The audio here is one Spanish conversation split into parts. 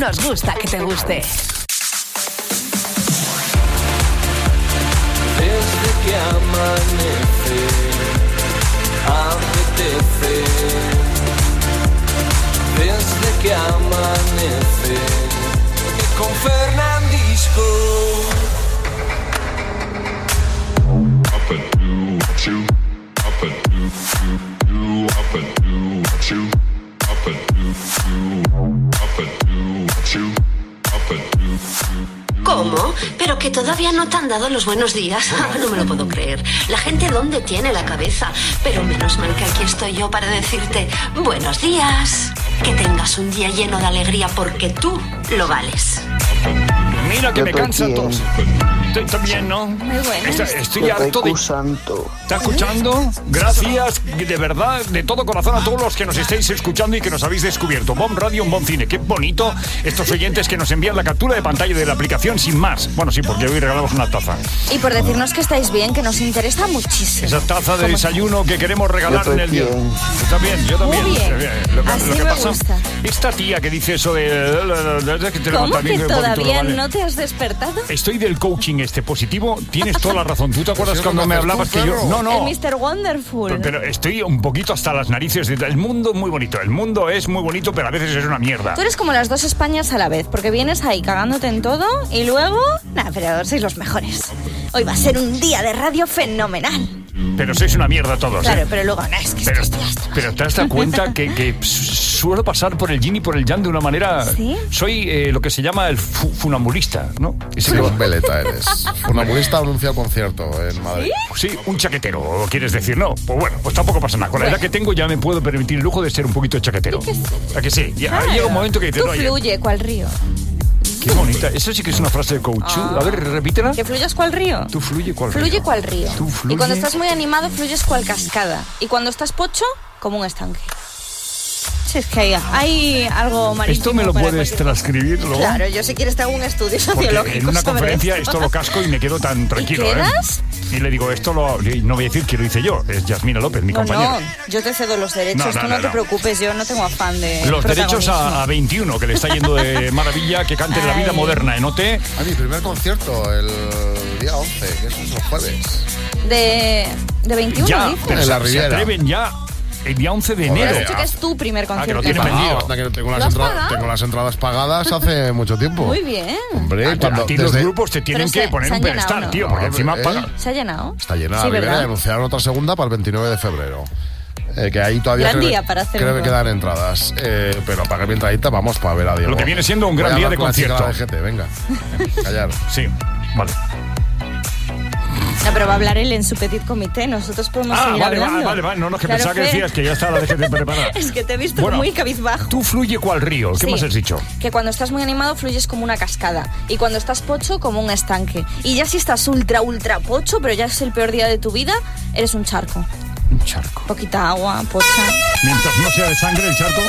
nos gusta que te guste. Desde que amanece, apetece. Desde que amanece, con Fernandisco. Up and do what you, up and do, up and do what you, up and do, up and do what you, up and do. ¿Cómo? ¿Pero que todavía no te han dado los buenos días? No me lo puedo creer. La gente, ¿dónde tiene la cabeza? Pero menos mal que aquí estoy yo para decirte buenos días. Que tengas un día lleno de alegría porque tú lo vales. Mira que me cansan todos. Está bien, ¿no? Muy bueno. Estoy harto de... ¿Está escuchando? Gracias, de verdad, de todo corazón a todos los que nos estáis escuchando y que nos habéis descubierto. Bon Radio, un bon cine. Qué bonito estos oyentes que nos envían la captura de pantalla de la aplicación sin más. Bueno, sí, porque hoy regalamos una taza. Y por decirnos que estáis bien, que nos interesa muchísimo. Esa taza de desayuno que queremos regalar en el día. Está bien, yo también. Muy bien. Así lo que me pasa, gusta. Esta tía que dice eso de que te ¿Cómo levantas que bien, todavía bonito, no te has despertado? Estoy del coaching positivo. Tienes toda la razón. ¿Tú te acuerdas cuando me hablabas que yo... No. El Mr. Wonderful. Pero estoy un poquito hasta las narices. El mundo es muy bonito. El mundo es muy bonito, pero a veces es una mierda. Tú eres como las dos Españas a la vez, porque vienes ahí cagándote en todo y luego... Nah, pero sois los mejores. Hoy va a ser un día de radio fenomenal. Pero sois una mierda todos, Claro, pero luego no, es que pero te has dado cuenta que suelo pasar por el yin y por el yang de una manera... ¿Sí? Soy lo que se llama el funambulista, ¿no? Qué veleta eres. Funambulista anuncia concierto en Madrid. Sí, un chaquetero, ¿quieres decir? No, pues bueno, pues tampoco pasa nada. Con la edad que tengo ya me puedo permitir el lujo de ser un poquito chaquetero. ¿A que sí? Ya llega un momento que dices... Tú fluye, cual río. Qué bonita. Eso sí que es una frase de coach. A ver, repítela. Que fluyes cual río. Tú fluye cual río. Fluye cual río. Tú fluye. Y cuando estás muy animado, fluyes cual cascada. Y cuando estás pocho, como un estanque. Sí, es que hay algo marítimo. ¿Esto me lo puedes transcribir luego? Claro, yo si quieres te hago un estudio sociológico. Porque en una conferencia esto lo casco y me quedo tan tranquilo. ¿Y quedas? Y le digo, esto no voy a decir que lo hice yo, es Yasmina López, mi compañera. No, yo te cedo los derechos, tú no te preocupes, yo no tengo afán de los derechos a 21, que le está yendo de maravilla, que cante La Vida Moderna en OT. A mi primer concierto, el día 11, que es los jueves. ¿De 21? Ya, dices? pero en la se Riviera. atreven ya el día 11 de enero. Has dicho que es tu primer concierto. que lo tiene vendido. Tengo las entradas pagadas hace mucho tiempo. Muy bien. Hombre, A ti los grupos te tienen que poner un pedestal, tío, porque encima paga. ¿Se ha llenado? Está llenada, Sí, Rivera, ¿verdad? anunciaron otra segunda para el 29 de febrero. Que ahí todavía Gran día para hacer creo que un quedan entradas. Pero pagué mi entradita, vamos, para ver a Diego. Lo que viene siendo un gran día de concierto. Voy a hablar con la chica de la DGT, venga. Callar. Sí, vale. No, pero va a hablar él en su petit comité. Nosotros podemos seguir hablando. Vale. No, que Claro, pensaba que decías que ya estaba la DGT preparada. Es que te he visto muy cabizbajo. Tú fluye cual río. ¿Qué Sí. más has dicho? Que cuando estás muy animado fluyes como una cascada. Y cuando estás pocho, como un estanque. Y ya si estás ultra pocho, pero ya es el peor día de tu vida, eres un charco. Un charco. Poquita agua, pocha. Mientras no sea de sangre el charco.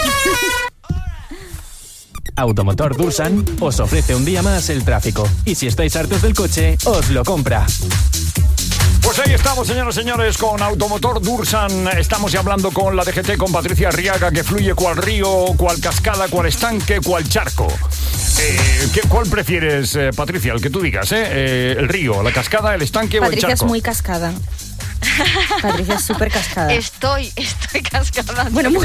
Automotor Dursan os ofrece un día más el tráfico. Y si estáis hartos del coche, os lo compra. Pues ahí estamos, señoras y señores, con Automotor Dursan. Estamos ya hablando con la DGT, con Patricia Arriaga, que fluye cual río, cual cascada, cual estanque, cual charco. ¿Cuál prefieres, Patricia? El que tú digas, ¿El río, la cascada, el estanque o el charco? Patricia es muy cascada. Patricia es súper cascada. Estoy cascada. Bueno, muy...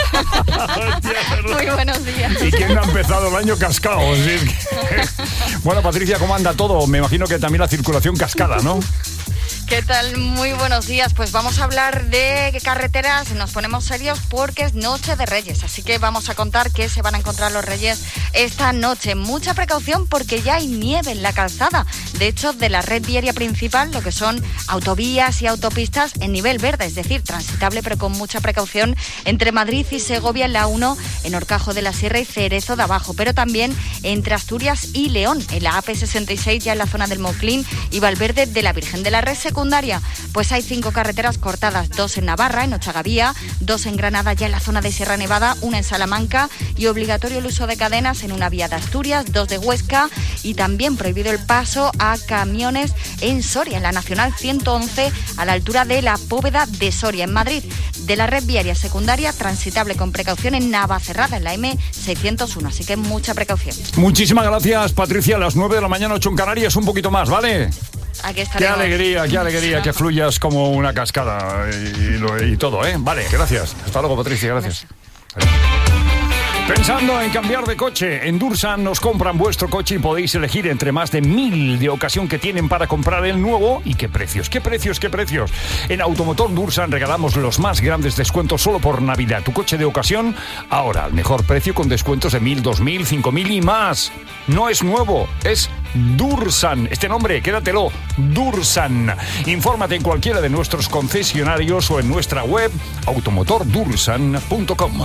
Muy buenos días. ¿Y quién ha empezado el año cascado? Sí, es que... Bueno, Patricia, ¿cómo anda todo? Me imagino que también la circulación cascada, ¿no? ¿Qué tal? Muy buenos días. Pues vamos a hablar de carreteras. Nos ponemos serios porque es Noche de Reyes. Así que vamos a contar qué se van a encontrar los Reyes esta noche. Mucha precaución porque ya hay nieve en la calzada. De hecho, de la red viaria principal, lo que son autovías y autopistas en nivel verde, es decir, transitable pero con mucha precaución entre Madrid y Segovia en la 1, en Horcajo de la Sierra y Cerezo de Abajo, pero también entre Asturias y León, en la AP66 ya en la zona del Moclín y Valverde de la Virgen. De la red secundaria, pues hay 5 carreteras cortadas, 2 en Navarra, en Ochagavía, 2 en Granada ya en la zona de Sierra Nevada, 1 en Salamanca y obligatorio el uso de cadenas en una vía de Asturias, 2 de Huesca y también prohibido el paso a camiones en Soria, en la Nacional 111 a la altura de la Póveda de Soria. En Madrid, de la red viaria secundaria transitable con precaución en Navacerrada, en la M601, así que mucha precaución. Muchísimas gracias, Patricia. A las 9 de la mañana, 8 en Canarias, un poquito más, ¿vale? Aquí estaremos. Qué alegría que fluyas como una cascada y todo, ¿eh? Vale, gracias. Hasta luego, Patricia, gracias. Pensando en cambiar de coche, en Dursan nos compran vuestro coche y podéis elegir entre más de 1000 de ocasión que tienen para comprar el nuevo. ¿Y qué precios? ¿Qué precios? En Automotor Dursan regalamos los más grandes descuentos solo por Navidad. Tu coche de ocasión, ahora al mejor precio con descuentos de 1000, 2000, 5000 y más. No es nuevo, es Dursan. Este nombre, quédatelo, Dursan. Infórmate en cualquiera de nuestros concesionarios o en nuestra web automotordursan.com.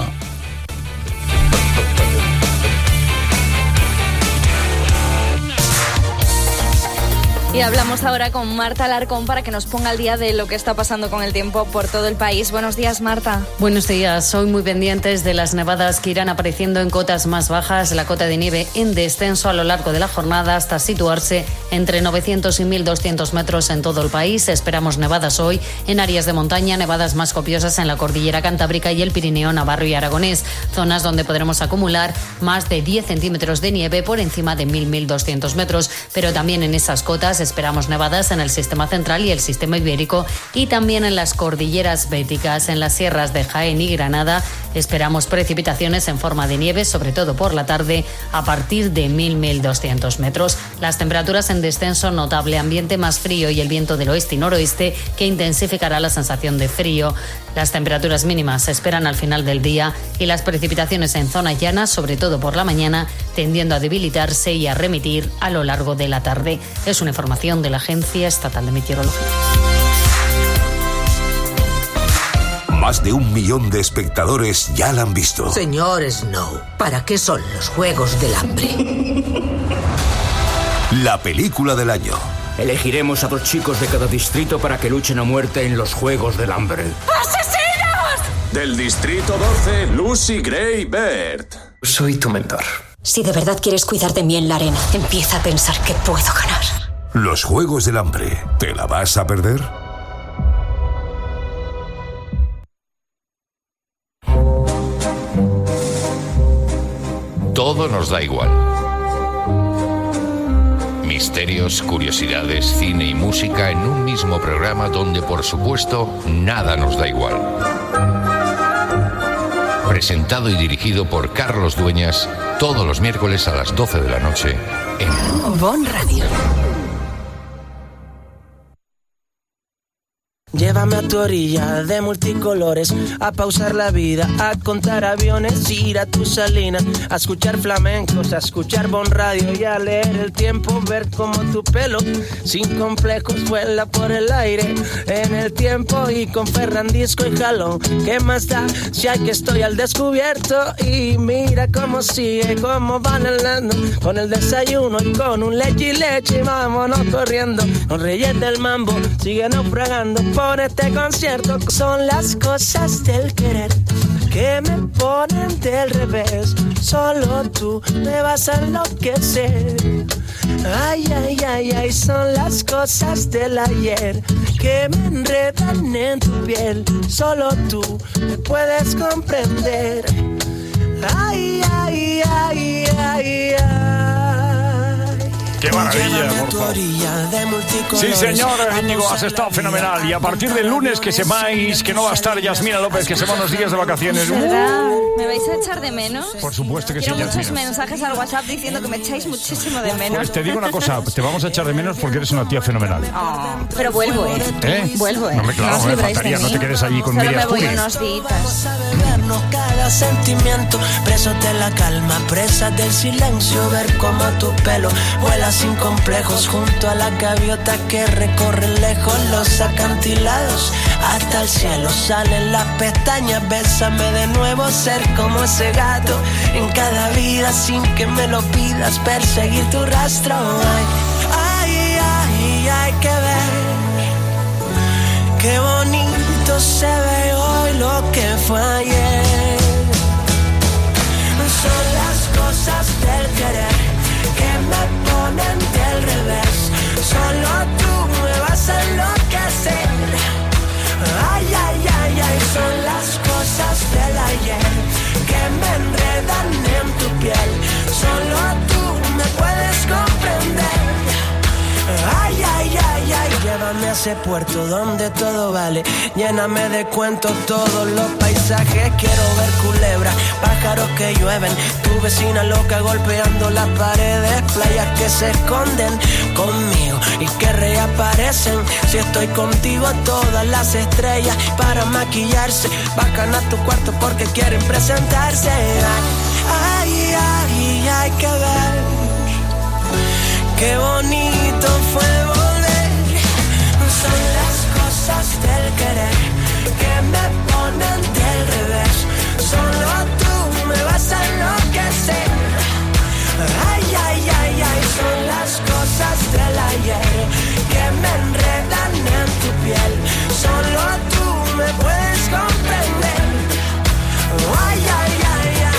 Y hablamos ahora con Marta Alarcón para que nos ponga al día de lo que está pasando con el tiempo por todo el país. Buenos días, Marta. Buenos días. Hoy muy pendientes de las nevadas que irán apareciendo en cotas más bajas. La cota de nieve en descenso a lo largo de la jornada hasta situarse entre 900 y 1200 metros en todo el país. Esperamos nevadas hoy en áreas de montaña, nevadas más copiosas en la cordillera Cantábrica y el Pirineo, Navarro y Aragonés. Zonas donde podremos acumular más de 10 centímetros de nieve por encima de 1200 metros. Pero también en esas cotas esperamos nevadas en el sistema central y el sistema ibérico y también en las cordilleras béticas. En las sierras de Jaén y Granada esperamos precipitaciones en forma de nieve, sobre todo por la tarde, a partir de 1200 metros. Las temperaturas en descenso notable, ambiente más frío y el viento del oeste y noroeste que intensificará la sensación de frío. Las temperaturas mínimas se esperan al final del día y las precipitaciones en zona llana, sobre todo por la mañana, tendiendo a debilitarse y a remitir a lo largo de la tarde. Es una información de la Agencia Estatal de Meteorología. Más de 1 millón de espectadores ya la han visto. Señor Snow, ¿para qué son los Juegos del Hambre? La película del año. Elegiremos a 2 chicos de cada distrito para que luchen a muerte en los Juegos del Hambre. ¡Asesinos! Del distrito 12, Lucy Gray Baird. Soy tu mentor. Si de verdad quieres cuidar de mí en la arena, empieza a pensar que puedo ganar. Los Juegos del Hambre. ¿Te la vas a perder? Todo nos da igual. Misterios, curiosidades, cine y música en un mismo programa donde, por supuesto, nada nos da igual. Presentado y dirigido por Carlos Dueñas, todos los miércoles a las 12 de la noche en Bon Radio. Llévame a tu orilla de multicolores, a pausar la vida, a contar aviones, ir a tu salina, a escuchar flamencos, a escuchar Bon Radio y a leer el tiempo, ver cómo tu pelo, sin complejos, vuela por el aire, en el tiempo y con Ferrandisco y jalón. ¿Qué más da si aquí estoy al descubierto? Y mira cómo sigue, cómo va bailando, con el desayuno y con un leche, vámonos corriendo, con Reyes del Mambo, sigue naufragando por este concierto. Son las cosas del querer que me ponen del revés. Solo tú me vas a enloquecer. Ay, ay, ay, ay, son las cosas del ayer que me enredan en tu piel. Solo tú me puedes comprender. Ay, ay, ay, ay, ay. ¡Qué maravilla, por favor! Sí, señor, Íñigo, has estado fenomenal. Y a partir del lunes que sepáis que no va a estar Yasmina López, que se va unos días de vacaciones. ¿Me vais a echar de menos? Por supuesto que sí, Quiero muchos Yasmina. mensajes al WhatsApp diciendo que me echáis muchísimo de menos. Pues te digo una cosa, te vamos a echar de menos porque eres una tía fenomenal. Oh, pero vuelvo, ¿Eh? Vuelvo, No, hombre, claro, No os me libráis faltaría, de no mí. te quedes allí con Solo Miriam me voy Puri. unos días. Cada sentimiento, presos de la calma, presas del silencio, ver cómo tu pelo vuela sin complejos junto a la gaviota que recorre lejos los acantilados hasta el cielo. Salen las pestañas, bésame de nuevo, ser como ese gato en cada vida sin que me lo pidas, perseguir tu rastro. Ay, ay, ay, hay que ver qué bonito se ve hoy lo que fue ayer. Son las cosas del querer que me ponen del revés. Solo tú me vas a enloquecer. Ay, ay, ay, ay, son las piel. Solo tú me puedes comprender. Ay, ay, ay, ay, llévame a ese puerto donde todo vale. Lléname de cuentos todos los paisajes. Quiero ver culebras, pájaros que llueven, tu vecina loca golpeando las paredes, playas que se esconden conmigo y que reaparecen si estoy contigo. Todas las estrellas para maquillarse bajan a tu cuarto porque quieren presentarse. Ay, ay, hay que ver. Qué bonito fue volver. Son las cosas del querer que me ponen del revés. Solo tú me vas a enloquecer. Ay, ay, ay, ay, son las cosas del ayer que me enredan en tu piel. Solo tú me puedes comprender. Ay, ay, ay, ay, ay.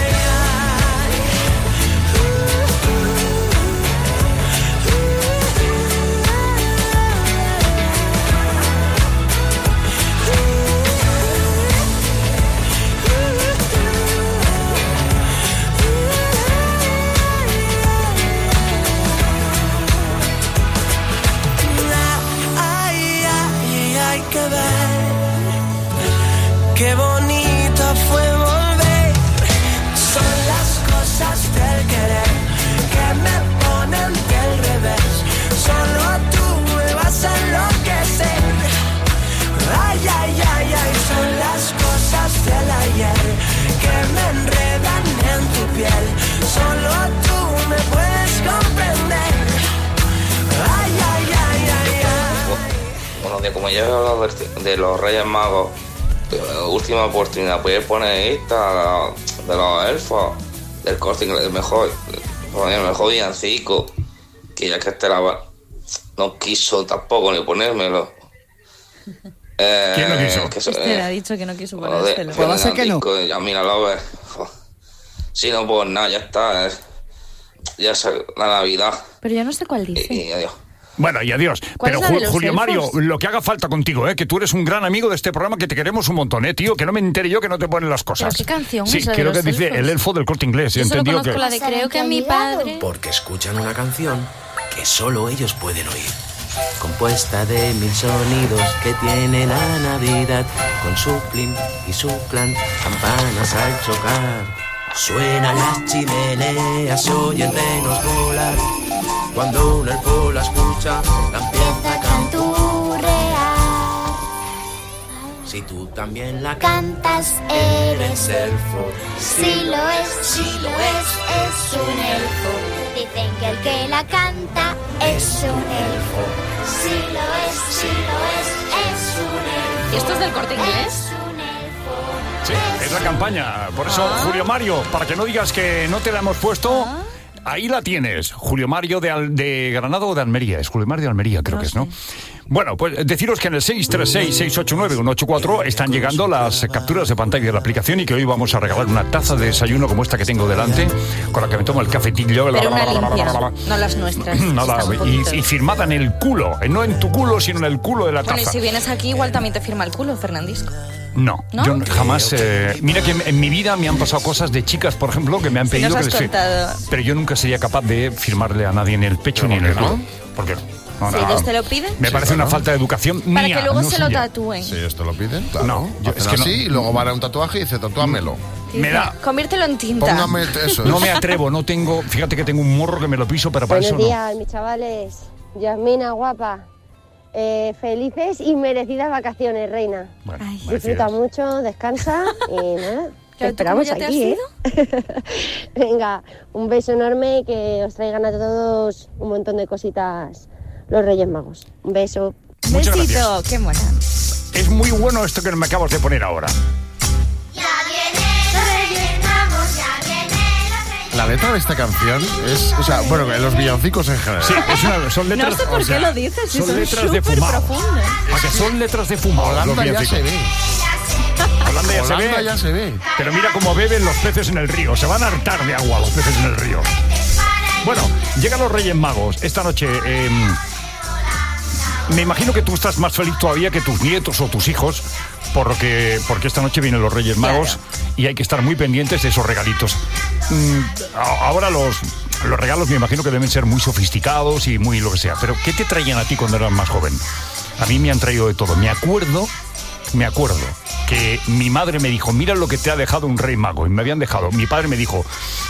Qué bonito fue volver. Son las cosas del querer que me ponen del revés. Solo tú me vas a enloquecer. Ay, ay, ay, ay, son las cosas del ayer que me enredan en tu piel. Solo tú me puedes comprender. Ay, ay, ay, ay, ay. Bueno, que como ya he hablado de los Reyes Magos, última oportunidad, puedes poner esta de los elfos del Corte Inglés, el mejor villancico, que ya que no quiso tampoco ni ponérmelo. ¿Quién no quiso? Este ha dicho que no quiso ponérselo. Pues va a ser que no. Ya mira, si no puedo nada, ya está. Ya es la Navidad. Pero yo no sé cuál dice. Y adiós. Bueno, y adiós. Pero Julio Mario, lo que haga falta contigo, que tú eres un gran amigo de este programa, que te queremos un montón, tío, que no me entere yo que no te ponen las cosas. ¿Pero qué canción sí, es la creo de que los dice elfos? el elfo del Corte Inglés. Yo solo entendido conozco que la de creo que mi padre. Porque escuchan una canción que solo ellos pueden oír. Compuesta de 1000 sonidos que tiene la Navidad, con su plin y su clan, campanas al chocar. Suenan las chimeneas, se oyen renos volar. Cuando un elfo la escucha, la empieza a canturrear. Si tú también la cantas, eres elfo. Si lo es un elfo. Dicen que el que la canta es un elfo. Si lo es un elfo. ¿Y esto es del Corte Inglés? Sí, es la campaña. Por eso, Julio Mario, para que no digas que no te la hemos puesto, ahí la tienes. Julio Mario de Granada o de Almería. Es Julio Mario de Almería, creo que es, ¿no? Bueno, pues deciros que en el 636-689-184 están llegando las capturas de pantalla de la aplicación y que hoy vamos a regalar una taza de desayuno como esta que tengo delante, con la que me tomo el cafetillo. Pero una limpia, no las nuestras. Y firmada en el culo. No en tu culo, sino en el culo de la taza. Bueno, y si vienes aquí igual también te firma el culo, Fernandisco. No, yo jamás. Mira que en mi vida me han pasado cosas de chicas, por ejemplo, que me han pedido que pero yo nunca sería capaz de firmarle a nadie en el pecho ni en el culo. ¿Por qué no? No, si ellos te lo piden. Me parece una falta de educación mía. Para que luego no se lo tatúen. Si ellos te lo piden, claro. No, es que así y luego van a un tatuaje y dice, tatúamelo. Me da. Conviértelo en tinta. Póngame eso. No me atrevo, no tengo. Fíjate que tengo un morro que me lo piso, pero para Buenos eso días, mis chavales. Yasmina, guapa. Felices y merecidas vacaciones, reina. Bueno, disfruta mucho, descansa y nada. Te esperamos ya te aquí, has ido? Venga, un beso enorme y que os traigan a todos un montón de cositas los Reyes Magos. Un beso. Muchas Besito, gracias. qué buena. Es muy bueno esto que me acabas de poner ahora. Ya viene los Reyes Magos, ya viene los Reyes. La letra de esta canción es, o sea, bueno, en los villancicos en general. Sí, son letras. No sé por qué lo dices, si son letras de súper fumado. profundas. ¿A que son letras de fumado? Holanda los ya se ve. Holanda ya se ve. Pero mira cómo beben los peces en el río. Se van a hartar de agua los peces en el río. Bueno, llegan los Reyes Magos esta noche. Me imagino que tú estás más feliz todavía que tus nietos o tus hijos, porque esta noche vienen los Reyes Magos y hay que estar muy pendientes de esos regalitos. Ahora los regalos me imagino que deben ser muy sofisticados y muy lo que sea, pero ¿qué te traían a ti cuando eras más joven? A mí me han traído de todo. Me acuerdo que mi madre me dijo, mira lo que te ha dejado un rey mago. Y me habían dejado. Mi padre me dijo,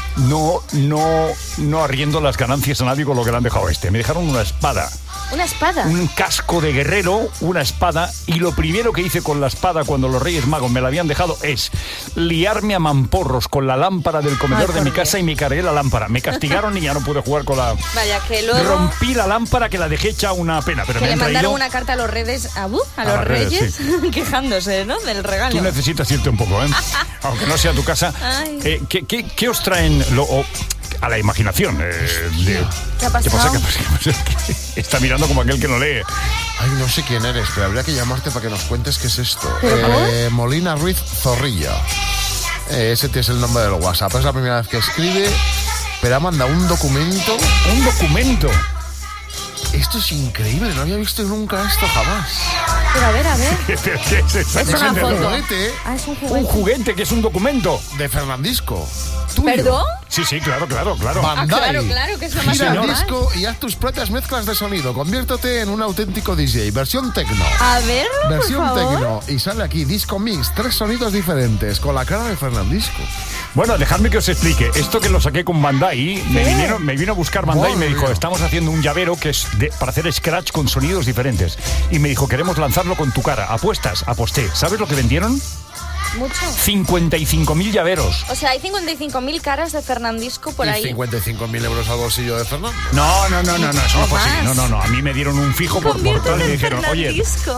no arriendo las ganancias a nadie con lo que le han dejado este. Me dejaron una espada. ¿Una espada? Un casco de guerrero, una espada. Y lo primero que hice con la espada cuando los Reyes Magos me la habían dejado es liarme a mamporros con la lámpara del comedor de mi casa y me cargué la lámpara. Me castigaron y ya no pude jugar con la... Vaya, que luego... Rompí la lámpara que la dejé hecha una pena. Pero que me le mandaron traído... una carta a los Reyes, a los Reyes, sí. Quejándose, ¿no? Del regalo. Tú necesitas irte un poco, ¿eh? Aunque no sea tu casa. ¿Qué os traen a la imaginación? ¿Qué ha pasado? ¿Qué pasa? Está mirando como aquel que no lee. Ay, no sé quién eres, pero habría que llamarte para que nos cuentes qué es esto. Molina Ruiz Zorrilla. Ese es el nombre del WhatsApp. Es la primera vez que escribe, pero ha mandado un documento. ¿Un documento? Esto es increíble, no había visto nunca esto jamás. Pero a ver. ¿Qué es eso? Es una foto. Un juguete. Es un juguete. Un juguete que es un documento. De Fernandisco. Tuyo. ¿Perdón? Sí, claro. Bandai. Claro, que es lo más Gira el normal. disco y haz tus propias mezclas de sonido. Conviértete en un auténtico DJ. Versión tecno. A verlo, Versión por favor. tecno. Y sale aquí, Disco Mix. 3 sonidos diferentes, con la cara de Fernandisco. Bueno, dejadme que os explique. Esto que lo saqué con Bandai, me vino a buscar Bandai y me dijo, estamos haciendo un llavero que es para hacer scratch con sonidos diferentes. Y me dijo, queremos lanzarlo con tu cara. ¿Apuestas? Aposté. ¿Sabes lo que vendieron? Mucho. 55.000 llaveros. O sea, hay 55.000 caras de Fernandisco por ahí. ¿Y 55.000 euros al bolsillo de Fernando? No, eso no fue así. No. A mí me dieron un fijo por portal y me dijeron, oye,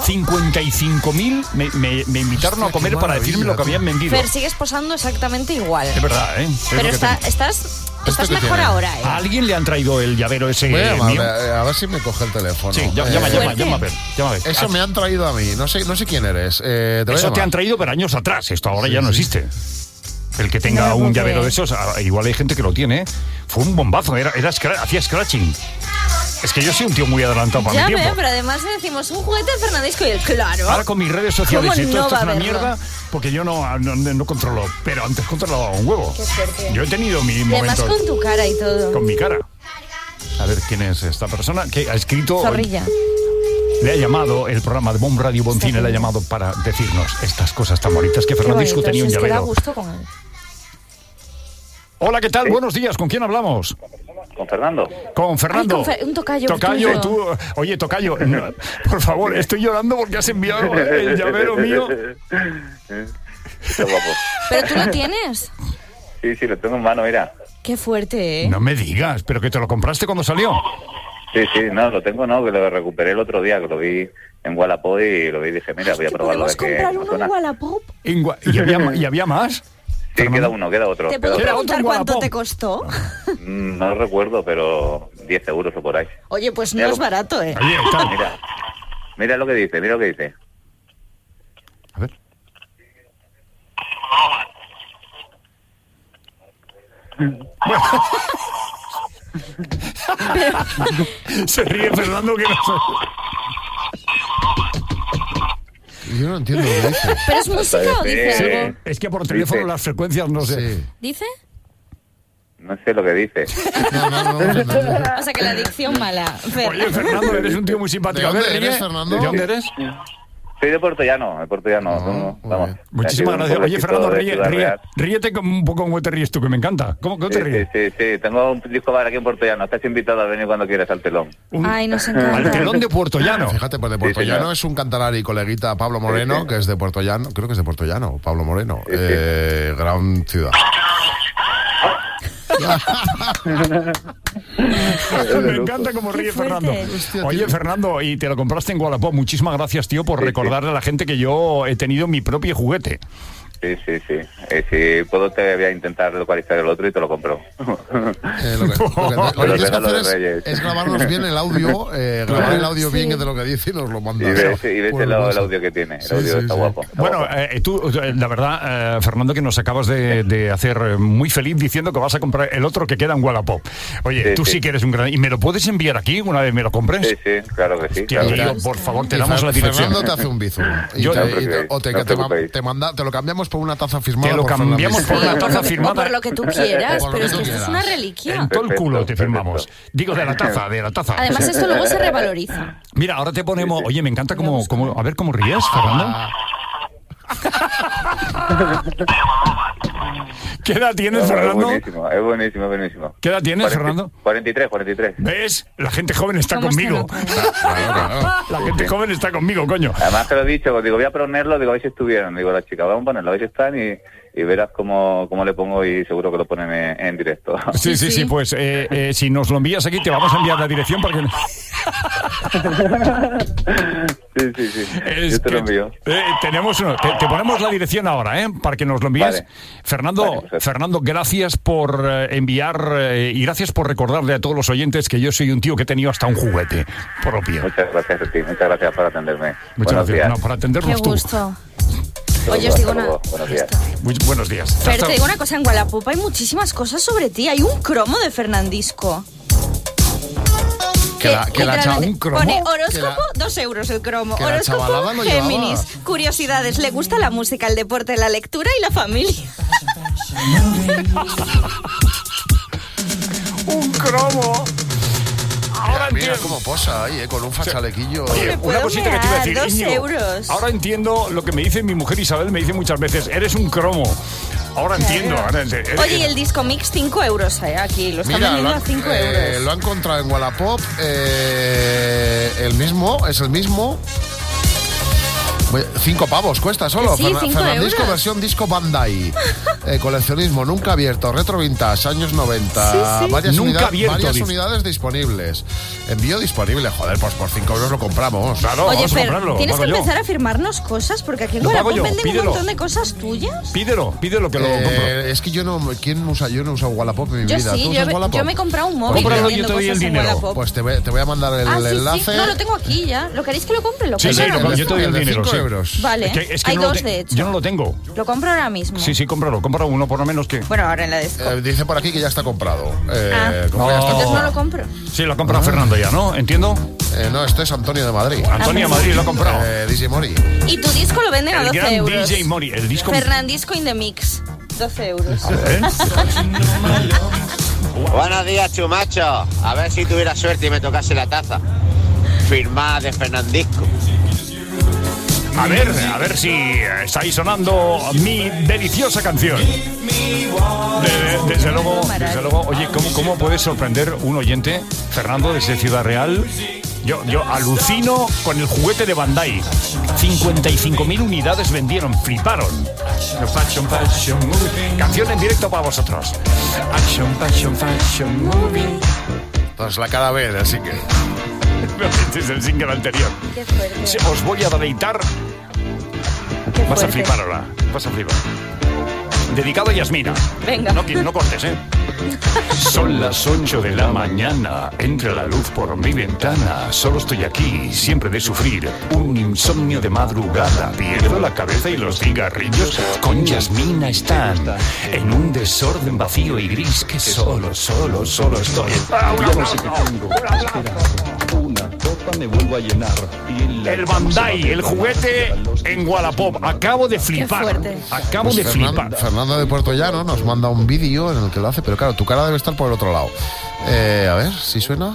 55.000 me invitaron a comer para decirme lo que habían vendido. Fer, sigues posando exactamente igual. Es verdad, ¿eh? Pero estás mejor ahora, ¿eh? ¿A alguien le han traído el llavero ese mío? A ver si me coge el teléfono. Sí, llama a ver. Eso me han traído a mí. No sé quién eres. Eso te han traído, pero años atrás. Esto ahora ya no existe. El que tenga un llavero de esos, igual hay gente que lo tiene. Fue un bombazo, hacía scratching. Es que yo soy un tío muy adelantado para mi tiempo. Pero además le decimos un juguete de Fernandisco y él, claro. Ahora con mis redes sociales y todo no esto es una verlo? mierda, porque yo no controlo. Pero antes controlaba un huevo. Qué fuerte. Yo he tenido mi Y además momento con tu cara y todo. con mi cara. A ver quién es esta persona que ha escrito. Zorrilla. Le ha llamado el programa de Bomb Radio Boncine, le ha llamado para decirnos estas cosas tan bonitas que Fernandisco tenía un Es que da llavero. gusto con él. Hola, ¿qué tal? Buenos días. ¿Con quién hablamos? Con Fernando. Con Fernando. Ay, un tocayo. Tocayo, tuyo. tú. Oye, Tocayo, por favor, estoy llorando porque has enviado el llavero mío. Está guapo. ¿Pero tú lo tienes? Sí, lo tengo en mano, mira. Qué fuerte, ¿eh? No me digas, pero que te lo compraste cuando salió. Sí, no, lo tengo, que lo recuperé el otro día, que lo vi en Wallapop y lo vi y dije, mira, voy a probarlo. ¿Podemos comprar uno en Wallapop? ¿Y había más? Sí, queda otro. ¿Te puedo preguntar cuánto te costó? No recuerdo, pero 10 euros o por ahí. Oye, pues no es barato, ¿eh? Mira lo que dice, A ver. Se ríe Fernando que no Yo no entiendo lo que dice. ¿Pero es música o dice algo? Es que por teléfono las frecuencias no sé. Sí. ¿Dice? No sé lo que dice. O sea, que la dicción mala. Fer. Oye, Fernando, eres un tío muy simpático. ¿De dónde A ver, eres, ríe. Fernando? ¿De dónde eres? Soy de Puerto Llano. Vamos. Muchísimas gracias. Oye, Fernando, ríete un poco como te ríes tú, que me encanta. ¿Cómo te ríes? Sí. Tengo un disco bar aquí en Puerto Llano. Estás invitado a venir cuando quieras al telón. Ay, nos encanta. Al telón de Puerto Llano. Fíjate, pues de Puerto Llano es un cantarar y coleguita Pablo Moreno, que es de Puerto Llano. Creo que es de Puerto Llano, Pablo Moreno. Gran ciudad. Me encanta cómo ríe Fernando. Oye, Fernando, y te lo compraste en Wallapop. Muchísimas gracias, tío, por recordarle a la gente que yo he tenido mi propio juguete. Sí. Si puedo te voy a intentar localizar el otro y te lo compro. Lo que tienes que hacer es grabarnos bien el audio, grabar el audio bien de lo que dice y nos lo mandas. Y ves el audio que tiene, el audio está guapo. Bueno, tú, la verdad, Fernando, que nos acabas de hacer muy feliz diciendo que vas a comprar el otro que queda en Wallapop. Oye, tú sí que eres un gran... ¿Y me lo puedes enviar aquí una vez me lo compres? Sí, claro que sí. Tío, por favor, te damos la dirección. Fernando te hace un bizum. Te lo cambiamos por una taza firmada. Te lo cambiamos por una taza firmada. O por lo que tú quieras, pero es que esto es una reliquia. En todo el culo te firmamos. Digo, de la taza. Además, esto luego se revaloriza. Mira, ahora te ponemos... Oye, me encanta cómo... A ver cómo ríes, Fernando. ¿Qué edad tienes, Fernando? Es buenísimo. ¿Qué edad tienes, Fernando? 43. ¿Ves? La gente joven está conmigo. La gente joven está conmigo, coño. Además que lo he dicho, digo, voy a ponerlo, digo, a ver si estuvieron. Digo, la chica, vamos a ponerlo, a ver si están y verás cómo le pongo y seguro que lo ponen en directo. Sí, pues si nos lo envías aquí te vamos a enviar la dirección para que... Sí. Yo te lo envío. Te ponemos la dirección ahora, para que nos lo envíes. Vale. Fernando, gracias por enviar y gracias por recordarle a todos los oyentes que yo soy un tío que he tenido hasta un juguete propio. Muchas gracias a ti, muchas gracias por atenderme. Muchas gracias. No, por atendernos Qué tú. gusto. Oye, os digo una... Buenos días. Pero te digo una cosa, en Wallapop hay muchísimas cosas sobre ti. Hay un cromo de Fernandisco. Que la echado un cromo. Pone horóscopo, 2 euros el cromo. Horóscopo, Géminis. Curiosidades, le gusta la música, el deporte, la lectura y la familia. Un cromo. Ahora mira cómo posa ahí, con un fachalequillo. Oye, una cosita que te iba a decir, 2 Íñigo, euros. Ahora entiendo lo que me dice mi mujer Isabel, me dice muchas veces, eres un cromo. Ahora entiendo. Oye, y el disco mix, 5 euros, aquí lo están vendiendo a 5 euros. Lo han encontrado en Wallapop, es el mismo. 5 pavos cuesta solo. Sí, 5 Fernandisco euros. versión disco Bandai. Coleccionismo nunca abierto, retro vintage, años 90. Sí. Varias Nunca unidades disponibles. Envío disponible. Joder, pues por 5 euros lo compramos. Claro, oye, vamos a pero comprarlo. tienes que empezar a firmarnos cosas porque aquí en Wallapop venden un montón de cosas tuyas. Pídelo que lo compro. Es que yo no uso Wallapop en mi vida. Sí, ¿Tú usas Wallapop? yo me he comprado un móvil. Cómpralo y yo te doy el dinero. Pues te voy a mandar el enlace. Sí. No, lo tengo aquí ya. ¿Lo queréis que lo compre? Sí, yo te doy el dinero. 5 euros. Vale. Es que hay no 2 de hecho. Yo no lo tengo. Lo compro ahora mismo. Sí, cómpralo uno por lo menos que... Bueno, ahora en la desco. Dice por aquí que ya está comprado. Entonces no lo compro. Sí, lo ha comprado Fernando ya, ¿no? ¿Entiendo? No, esto es Antonio de Madrid. Antonio de Madrid lo ha comprado. DJ Mori. Y tu disco lo venden a 12 gran euros. DJ Mori, el disco... Fernandisco in the mix. 12 euros. Buenos días, chumacho. A ver si tuviera suerte y me tocase la taza. Firmada de Fernandisco. A ver si está ahí sonando mi deliciosa canción. Desde luego, oye, ¿cómo puede sorprender un oyente, Fernando, desde Ciudad Real? Yo alucino con el juguete de Bandai. 55.000 unidades vendieron, fliparon. Fashion movie. Canción en directo para vosotros. Fashion movie. Entonces la cara B, así que... Este es el single anterior. Qué fuerte. Os voy a deleitar. Vas a flipar ahora. Dedicado a Yasmina. Venga. No cortes, Son las 8 de la mañana. Entra la luz por mi ventana. Solo estoy aquí, siempre de sufrir un insomnio de madrugada. Pierdo la cabeza y los cigarrillos con Yasmina están en un desorden vacío y gris que solo estoy. Ya no sé qué tengo. Espera. Una copa me vuelvo a llenar. El Bandai, el juguete en Wallapop. Acabo de flipar. Fernando de Puerto Llano nos manda un vídeo en el que lo hace, pero claro, tu cara debe estar por el otro lado. A ver, si suena.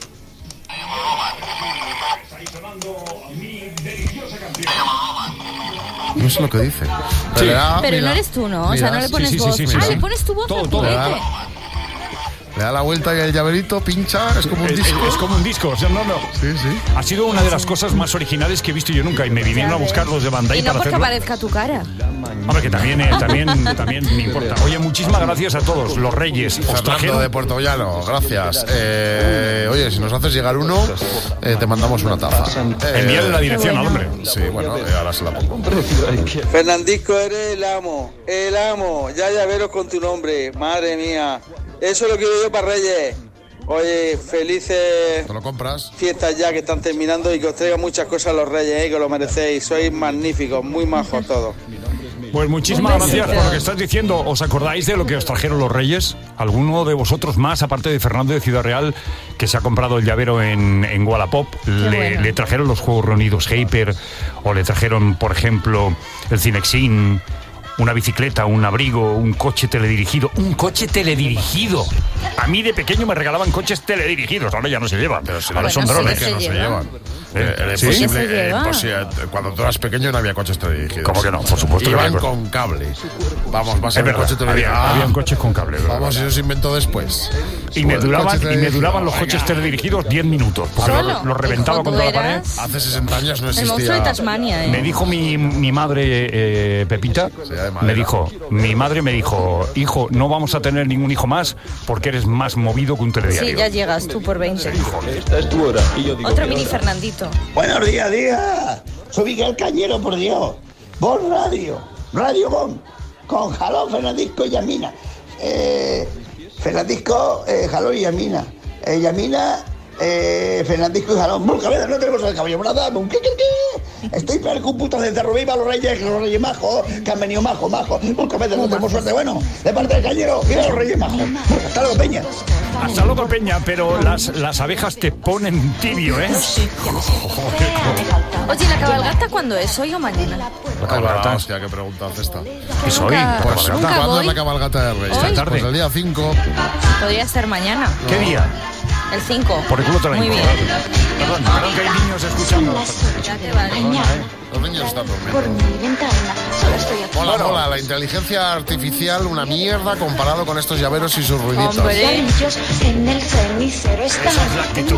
No sé lo que dice. Sí. Pero no eres tú, ¿no? O sea, no le pones voz. Le pones tu voz al juguete. Le da la vuelta y el llaverito pincha, es como un disco. Es como un disco, o sea, no. Sí. Ha sido una de las cosas más originales que he visto yo nunca y me vinieron a buscar los de Bandai y no para porque hacerlo. aparezca tu cara. Hombre, que también me importa. Oye, muchísimas gracias a todos, los Reyes. Fernando de Puerto Llano, gracias. Oye, si nos haces llegar uno, te mandamos una taza. Envíale la dirección al hombre. Sí, bueno, ahora se la pongo. Fernandisco, eres el amo, ya veros con tu nombre, madre mía. Eso lo quiero yo para Reyes. Oye, felices ¿te lo compras? Fiestas ya que están terminando y que os traigan muchas cosas los Reyes, que lo merecéis. Sois magníficos, muy majos todos. Pues muchísimas gracias por lo que estás diciendo. ¿Os acordáis de lo que os trajeron los Reyes? ¿Alguno de vosotros más, aparte de Fernando de Ciudad Real, que se ha comprado el llavero en Wallapop, le trajeron los Juegos Reunidos Hyper, o le trajeron, por ejemplo, el Cinexin, una bicicleta, un abrigo, un coche teledirigido? ¡Un coche teledirigido! A mí de pequeño me regalaban coches teledirigidos, ahora ya no se llevan, pero ahora son drones. Que no se llevan. Era imposible, cuando tú eras pequeño no había coches teledirigidos. ¿Cómo que no? Por supuesto que iban con cable. Vamos, vas a ver coche teledirigido. Habían coches con cable. Vamos, eso se inventó después. Y me duraban los coches teledirigidos 10 minutos, porque los reventaba contra la pared. Hace 60 años no existía. El monstruo de Tasmania, Me dijo mi madre, Pepita, mi madre me dijo, hijo, no vamos a tener ningún hijo más porque eres más movido que un telediario. Sí, ya llegas tú por 20. Esta es tu hora. Y yo digo, otro mini Fernandito. Buenos días. Soy Miguel Cañero, por Dios. Bon Radio. Radio Bon. Con Jalón, Fernandisco y Yamina. Fernandisco, Jalón y Yamina. Yamina, Fernandisco y Jalón. Cabeza, no tenemos el caballo nada. Estoy para el cómputo de Cerro Viva, los Reyes majos, que han venido majos. Cabeza, no tenemos suerte. Bueno, de parte del Cañero, viva los Reyes majos. Hasta luego, Peña. Hasta luego, Peña, pero las abejas te ponen tibio, ¿eh? Oye, ¿la cabalgata cuándo es? ¿Hoy o mañana? La cabalgata, hostia, qué pregunta hace esta. ¿Es hoy? ¿Cuándo es la cabalgata de Reyes? Esta tarde. Pues el día 5. Podría ser mañana. ¿Qué día? El 5. Por el culo te la Muy bien. Perdón, que hay niños escuchando. Los niños están durmiendo. Por mi ventana, solo estoy aquí. Hola, la inteligencia artificial, una mierda comparado con estos llaveros y sus ruiditos. Ellos en el cenicero están. Esa es la actitud.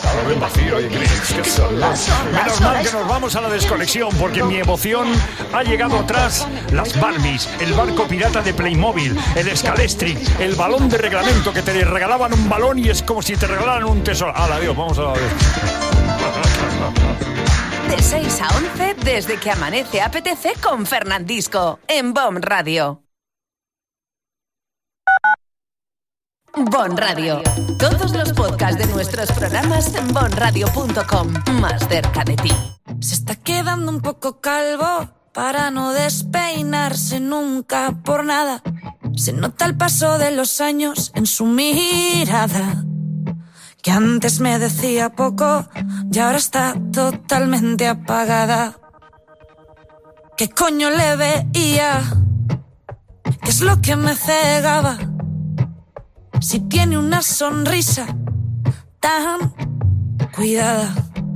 Menos mal que nos vamos a la desconexión, porque en mi emoción ha llegado atrás las Barbies, el barco pirata de Playmobil, el Scalestri, el balón de reglamento, que te regalaban un balón y es como si te regalaran un tesoro. Adiós, vamos a la vez. De 6 a 11, desde que amanece apetece con Fernandisco, en Bon Radio. Bon Radio. Todos los podcasts de nuestros programas en bonradio.com. Más cerca de ti. Se está quedando un poco calvo para no despeinarse nunca por nada. Se nota el paso de los años en su mirada. Que antes me decía poco y ahora está totalmente apagada. ¿Qué coño le veía? ¿Qué es lo que me cegaba? Si tiene una sonrisa tan cuidada.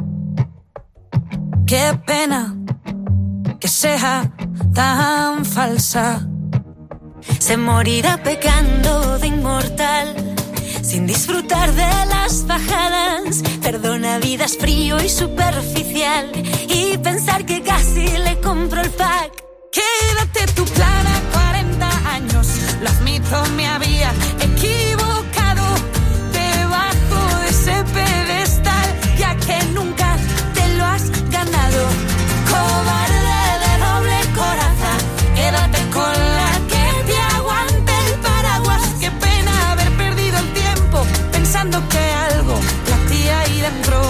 Qué pena que sea tan falsa. Se morirá pecando de inmortal, sin disfrutar de las bajadas. Perdona vidas frío y superficial, y pensar que casi le compro el pack. Quédate tu plan a 40 años. Lo admito, me había equivocado debajo de ese pedestal, ya que nunca te lo has ganado. Cobarde de doble coraza, quédate con la que te aguante el paraguas. Qué pena haber perdido el tiempo pensando que algo latía ahí dentro.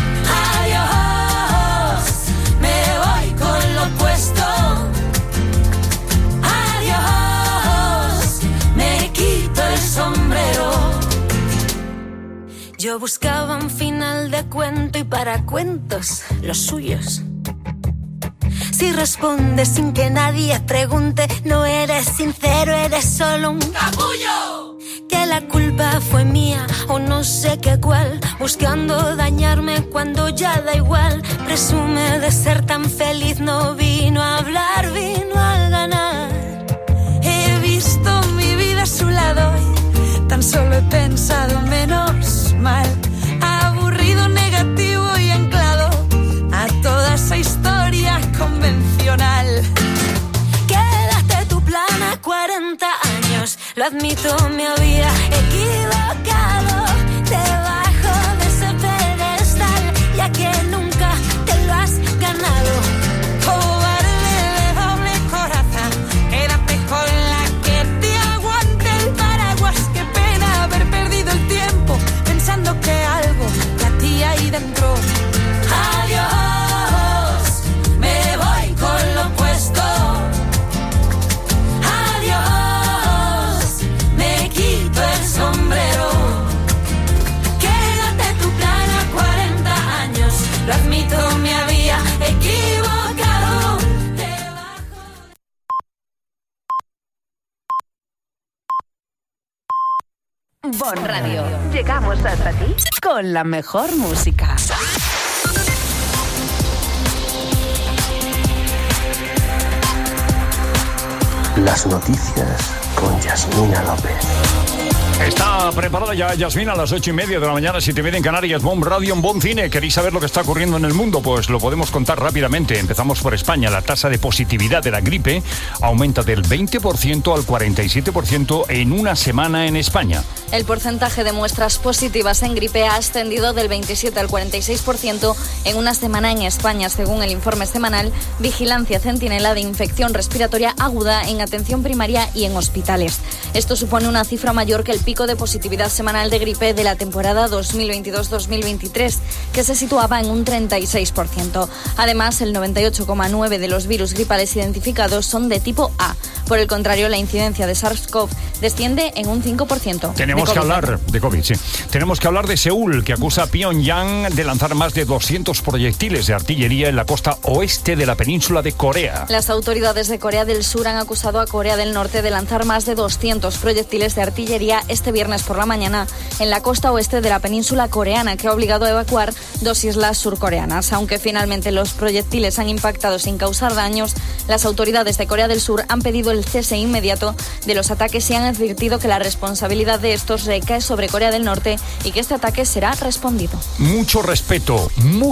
Adiós, me voy con lo opuesto. Adiós, me quito el sombrero. Yo buscaba un final de cuento y para cuentos los suyos. Si respondes sin que nadie pregunte, no eres sincero, eres solo un ¡capullo! Que la culpa fue mía o no sé qué cuál, buscando dañarme cuando ya da igual. Presume de ser tan feliz, no vino a hablar, vino a ganar. He visto mi vida a su lado y tan solo he pensado menos mal. Aburrido, negativo y anclado a toda esa historia convencional. Quédate tu plan a 40 años. Lo admito, me había equivocado debajo de ese pedestal, ya que nunca te lo has ganado. Cobarde de doble coraza, quédate con la que te aguante el paraguas. Qué pena Bon Radio. Llegamos hasta ti con la mejor música. Las noticias con Yasmina López. Está preparada ya Yasmina a las 8:30 de la mañana, 7:30 en Canarias. Bon Radio, en Bon Cine. ¿Queréis saber lo que está ocurriendo en el mundo? Pues lo podemos contar rápidamente. Empezamos por España. La tasa de positividad de la gripe aumenta del 20% al 47% en una semana en España. El porcentaje de muestras positivas en gripe ha ascendido del 27 al 46% en una semana en España, según el informe semanal Vigilancia Centinela de Infección Respiratoria Aguda en atención primaria y en hospitales. Esto supone una cifra mayor que el pico de positividad semanal de gripe de la temporada 2022-2023, que se situaba en un 36%. Además, el 98,9% de los virus gripales identificados son de tipo A. Por el contrario, la incidencia de SARS-CoV desciende en un 5%. Tenemos que hablar de COVID, sí. Tenemos que hablar de Seúl, que acusa a Pyongyang de lanzar más de 200 proyectiles de artillería en la costa oeste de la península de Corea. Las autoridades de Corea del Sur han acusado a Corea del Norte de lanzar más de 200 proyectiles de artillería este viernes por la mañana en la costa oeste de la península coreana, que ha obligado a evacuar 2 islas surcoreanas. Aunque finalmente los proyectiles han impactado sin causar daños, las autoridades de Corea del Sur han pedido el cese inmediato de los ataques y han advertido que la responsabilidad de estos recae sobre Corea del Norte y que este ataque será respondido. Mucho respeto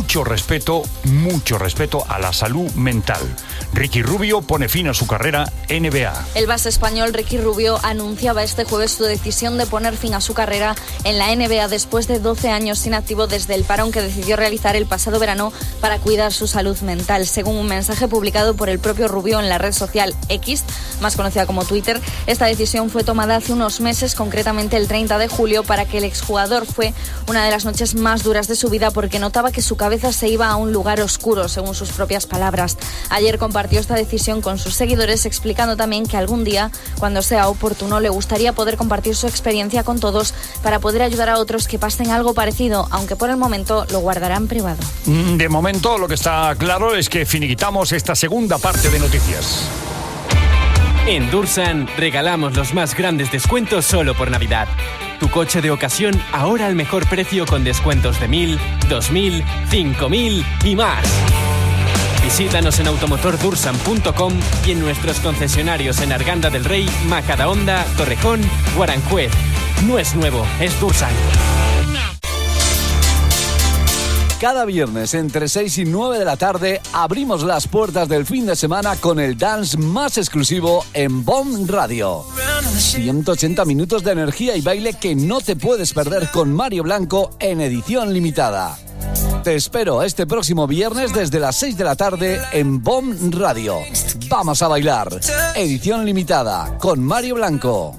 a la salud mental. Ricky Rubio pone fin a su carrera NBA. El base español Ricky Rubio anunciaba este jueves su decisión de poner fin a su carrera en la NBA después de 12 años inactivo desde el parón que decidió realizar el pasado verano para cuidar su salud mental. Según un mensaje publicado por el propio Rubio en la red social X, más conocida como Twitter, esta decisión fue tomada hace unos meses, concretamente el 30 de julio, para que el exjugador fue una de las noches más duras de su vida porque notaba que su cabeza se iba a un lugar oscuro, según sus propias palabras. Ayer compartió esta decisión con sus seguidores, explicando también que algún día, cuando sea oportuno, le gustaría poder compartir su experiencia con todos para poder ayudar a otros que pasen algo parecido, aunque por el momento lo guardará en privado. De momento, lo que está claro es que finiquitamos esta segunda parte de noticias. En Dursan regalamos los más grandes descuentos solo por Navidad. Tu coche de ocasión ahora al mejor precio con descuentos de 1.000, 2.000, 5.000 y más. Visítanos en automotordursan.com y en nuestros concesionarios en Arganda del Rey, Majadahonda, Torrejón o Aranjuez. No es nuevo, es Dursan. Cada viernes entre 6 y 9 de la tarde abrimos las puertas del fin de semana con el dance más exclusivo en Bon Radio. 180 minutos de energía y baile que no te puedes perder con Mario Blanco en edición limitada. Te espero este próximo viernes desde las 6 de la tarde en Bon Radio. Vamos a bailar. Edición limitada con Mario Blanco.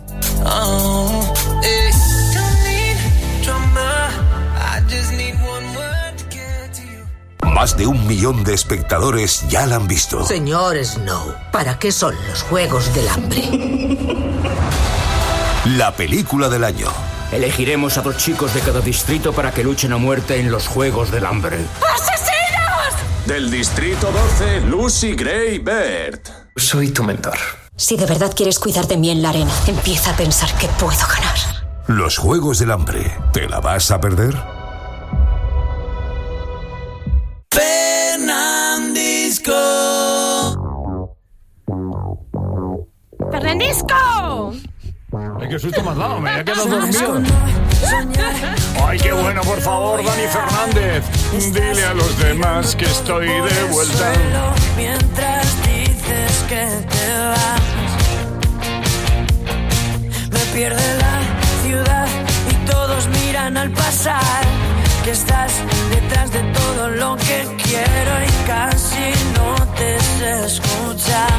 Más de 1 millón de espectadores ya la han visto. Señor Snow, ¿para qué son los Juegos del Hambre? La película del año. Elegiremos a 2 chicos de cada distrito para que luchen a muerte en los Juegos del Hambre. ¡Asesinos! Del distrito 12, Lucy Gray Baird. Soy tu mentor. Si de verdad quieres cuidar de mí en la arena, empieza a pensar que puedo ganar. Los Juegos del Hambre. ¿Te la vas a perder? Fernandisco. ¡Fernandisco! Ay, qué susto me has dado, me había quedado dormido. Ay, qué bueno, por favor, Dani Fernández. Dile a los demás que estoy de vuelta. Mientras dices que te vas, me pierde la ciudad y todos miran al pasar. Que estás detrás de todo lo que quiero y casi no te sé escuchar.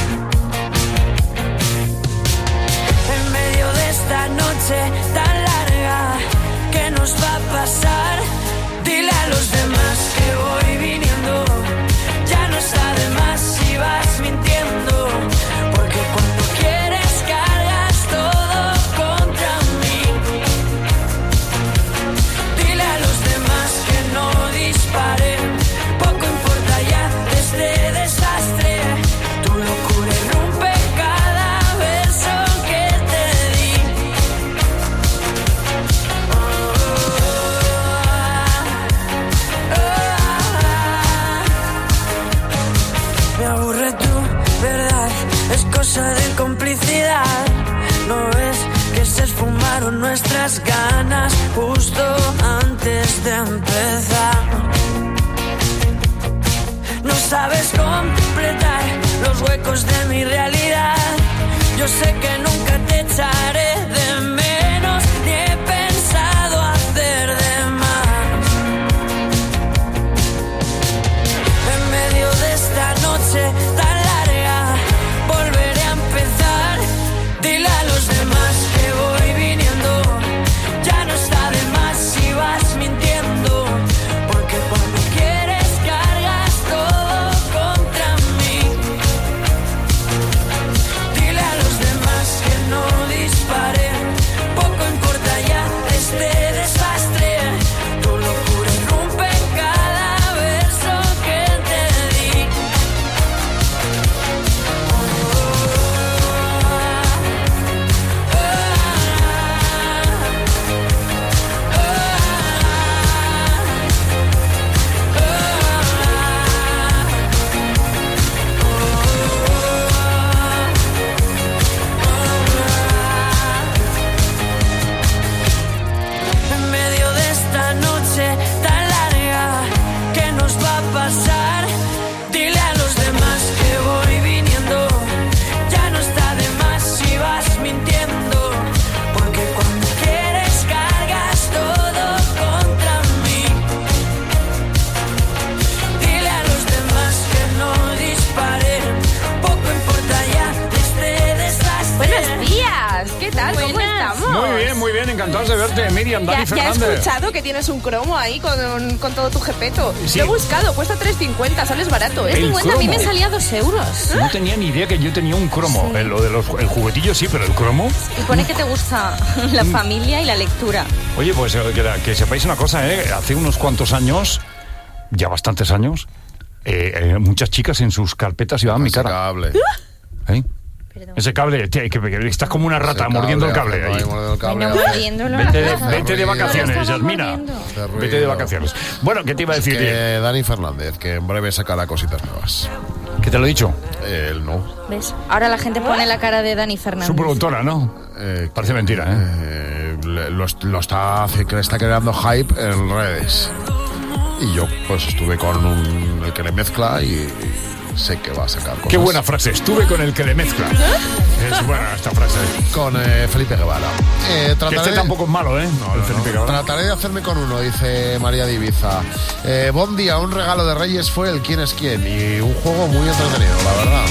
En medio de esta noche tan larga, ¿qué nos va a pasar? Dile a los demás que voy viniendo, ya no está de más si vas mintiendo, porque cuando quieres cargas todo contra mí. Dile a los demás que no disparen, poco importa ya de este desastre, tu locura irrumpe cada beso que te di. acabaron nuestras ganas justo antes de empezar. No sabes completar los huecos de mi realidad. Yo sé que nunca te echaré de menos, ni he pensado hacer de más. En medio de esta noche tan larga, volveré a empezar. Dile a los demás que voy viniendo. Ya no está de más si vas mintiendo, porque cuando quieres cargas todo contra mí. Dile a los demás que no disparen, poco importa ya este desastre. Tu locura irrumpe en cada verso que te di. En medio de esta noche tan larga, ¿qué nos va a pasar? Dile a los demás que voy viniendo. Ya no está de más si vas mintiendo, porque cuando quieres cargas todo contra mí. Dile a los demás que no disparen, poco importa ya este desastre. Buenos días, ¿qué tal? ¿Cómo estamos? Muy bien, encantados de verte, Miriam, Dani Ya he Fernández. escuchado que tienes un cromo ahí con todo tu jepeto. Sí. Lo he buscado, cuesta 3,50, sales barato, ¿eh? 3,50, a mí me salía 2 euros. No tenía ni idea que yo tenía un cromo. Sí. Lo de el juguetillo sí, pero el cromo. Y pone que te gusta la familia y la lectura. Oye, pues que sepáis una cosa, hace unos cuantos años, ya bastantes años, muchas chicas en sus carpetas llevaban mi cara. Cable. ¿Eh? Ese cable, que estás como una rata mordiendo el cable ahí. Vete de vacaciones, Yasmina. Vete de vacaciones. Bueno, ¿qué te iba a decir? Que Dani Fernández, que en breve sacará cositas nuevas. ¿Qué te lo he dicho? Él no. ¿Ves? Ahora la gente pone la cara de Dani Fernández. Su productora, ¿no? Parece mentira, ¿eh? Lo está creando hype en redes. Y yo, pues, estuve con el que le mezcla y sé que va a sacar cosas. Qué buena frase, estuve con el que le mezcla. Es buena esta frase. Con Felipe Guevara. Que este tampoco es malo, ¿eh? No, Felipe Guevara. Trataré de hacerme con uno, dice María de Ibiza. Buen día, un regalo de Reyes fue el quién es quién y un juego muy entretenido, la verdad.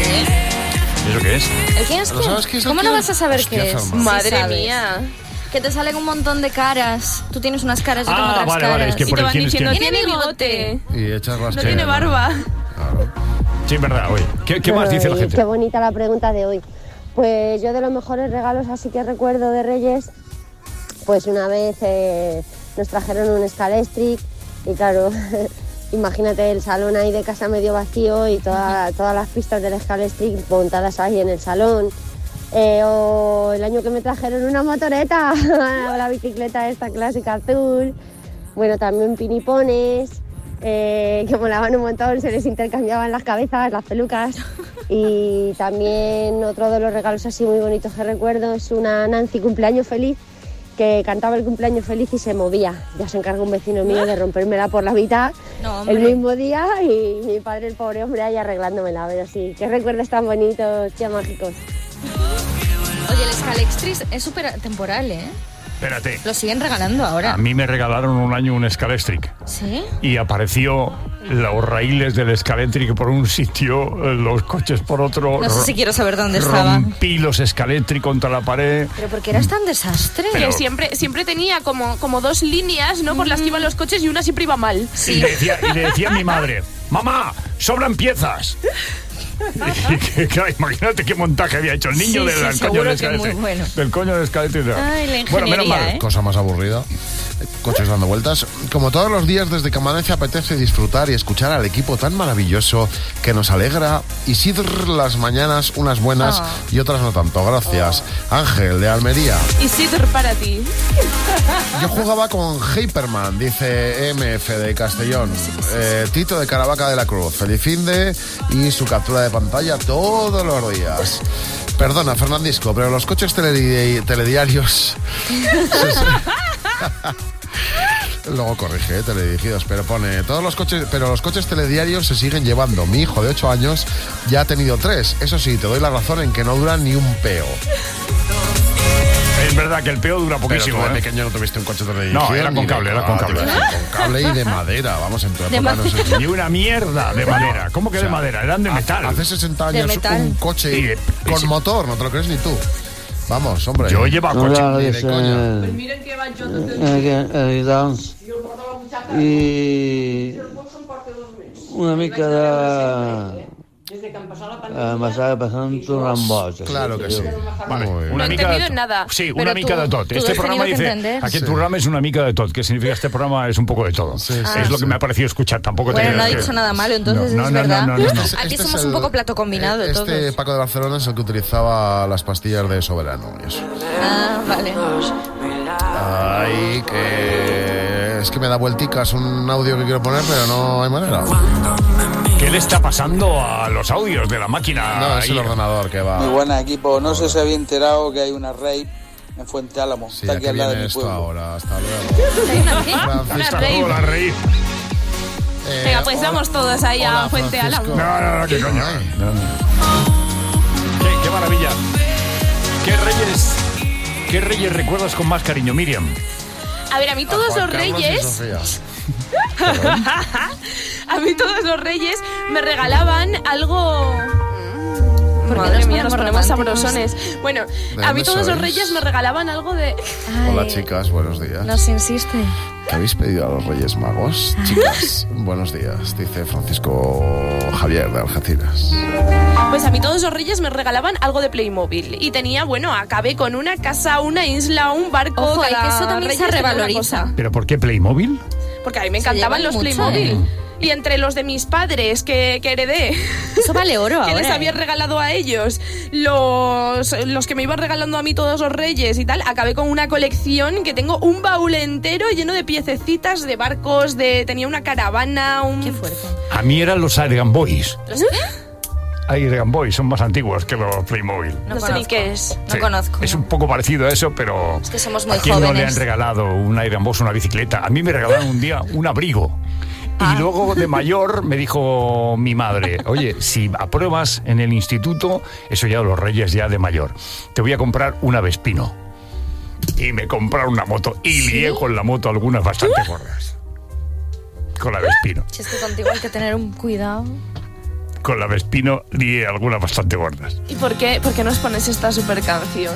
¿Y eso qué es? ¿El quién es quién? ¿Sabes qué es el ¿Cómo no quién? vas a saber Hostia, qué es? Fermán. Madre mía. Que te salen un montón de caras. Tú tienes unas caras, yo tengo otras caras. Vale, es que Y por te el van quién es diciendo, quién. tiene bigote, Y echas las no tiene barba. Claro. Sí, verdad, oye. ¿Qué más dice la gente? Qué bonita la pregunta de hoy. Pues yo de los mejores regalos así que recuerdo de Reyes, pues una vez nos trajeron un Scalestric y claro, imagínate el salón ahí de casa medio vacío y todas las pistas del Scalestric montadas ahí en el salón. O el año que me trajeron una motoreta, la bicicleta esta clásica azul. Bueno, también pinipones, que molaban un montón, se les intercambiaban las cabezas, las pelucas. Y también otro de los regalos así muy bonitos que recuerdo es una Nancy cumpleaños feliz, que cantaba el cumpleaños feliz y se movía. Ya se encargó un vecino mío de rompérmela por la mitad el mismo día y mi padre, el pobre hombre, ahí arreglándomela. Pero sí, qué recuerdos tan bonitos, tía, mágicos. Oye, el Scalextris es súper temporal, ¿eh? Espérate. Lo siguen regalando ahora. A mí me regalaron un año un Scalestric. ¿Sí? Y apareció los raíles del Scalestric por un sitio, los coches por otro. No sé si quiero saber dónde estaba. Rompí los Scalestric contra la pared. Pero ¿por qué eras tan desastre? Pero siempre tenía como 2 líneas, ¿no? Por las que iban los coches y una siempre iba mal. Sí. Y le decía a mi madre, mamá, sobran piezas. Y que, claro, imagínate qué montaje había hecho el niño del coño de Scalestric. Bueno. Del coño de Scalestric. Ay, la Bueno, menos mal. ingeniería, ¿eh? Cosa más aburrida. Coches dando vueltas. Como todos los días, desde que amanece apetece disfrutar y escuchar al equipo tan maravilloso que nos alegra. Isidr las mañanas, unas buenas y otras no tanto. Gracias. Ángel, de Almería. Isidr para ti. Yo jugaba con Hyperman, dice MF de Castellón. Tito de Caravaca de la Cruz. Feliz finde y su captura de pantalla todos los días. Perdona, Fernandisco, pero los coches telediarios... Luego corrige, teledirigidos, pero pone los coches telediarios se siguen llevando. Mi hijo de 8 años ya ha tenido 3. Eso sí, te doy la razón en que no duran ni un peo. Es verdad que el peo dura poquísimo. Pero tú de pequeño no tuviste un coche teledirigido. No, era con cable. Con cable y de madera. Vamos, en tu época no sé. Ni una mierda de madera. ¿Cómo que de madera? Eran de metal. Hace 60 años un coche con motor, no te lo crees ni tú. Vamos, hombre. Yo llevo coche. De coña. Pues miren que van el dance i una mica de m'estava passant tornant boig. Claro que sí. Vale, no he entendido nada. Sí, una mica de tot. Este programa dice, aquest programa es una mica de tot. ¿Qué significa este programa? Es un poco de todo. Es lo que me ha parecido escuchar. Tampoco bueno, no ha dicho nada malo, entonces es verdad. Aquí somos un poco plato combinado. Este Paco de Barcelona es el que utilizaba las pastillas de Soberano y eso. Ah, vale. Ay, que... Es que me da vuelticas un audio que quiero poner, pero no hay manera. ¿Qué le está pasando a los audios de la máquina? No, es el ordenador que va. Muy buena, equipo. No sé si había enterado que hay una rave en Fuente Álamo. Sí, está aquí al lado de mi esto pueblo. Ahora, hasta luego. La rave. Venga, pues vamos todos ahí a Fuente Álamo. No, qué coño. Qué maravilla. ¿Qué reyes recuerdas con más cariño, Miriam? A ver, a mí todos los reyes... A mí todos los reyes me regalaban algo... Madre mía, nos ponemos sabrosones. Bueno, a mí todos los reyes me regalaban algo de... Hola, chicas, buenos días. Nos insiste. ¿Qué habéis pedido a los Reyes Magos? Chicas, buenos días, dice Francisco Javier de Algeciras. Pues a mí todos los reyes me regalaban algo de Playmobil. Y tenía, acabé con una casa, una isla, un barco... Ojo, que eso también se revaloriza. ¿Pero por qué Playmobil? Porque a mí me encantaban los Playmobil. Y entre los de mis padres que heredé, eso vale oro ahora, que les había regalado a ellos, los que me iban regalando a mí todos los reyes y tal, acabé con una colección que tengo un baúl entero lleno de piececitas de barcos, tenía una caravana, Qué fuerte. A mí eran los Air Gun Boys. ¿Los qué? Air Gun Boys son más antiguos que los Playmobil. No sé ni qué es. No conozco. Es un poco parecido a eso, pero... Es que somos muy ¿a quién jóvenes? no le han regalado un Air Gun Boys, una bicicleta? A mí me regalaron un día un abrigo. Y luego de mayor me dijo mi madre, oye, si apruebas en el instituto, eso ya los reyes ya de mayor, te voy a comprar una Vespino. Y me compraron una moto y lié con la moto algunas bastante gordas. Con la Vespino. Si es que contigo hay que tener un cuidado. Con la Vespino lié algunas bastante gordas. ¿Y por qué nos pones esta super canción?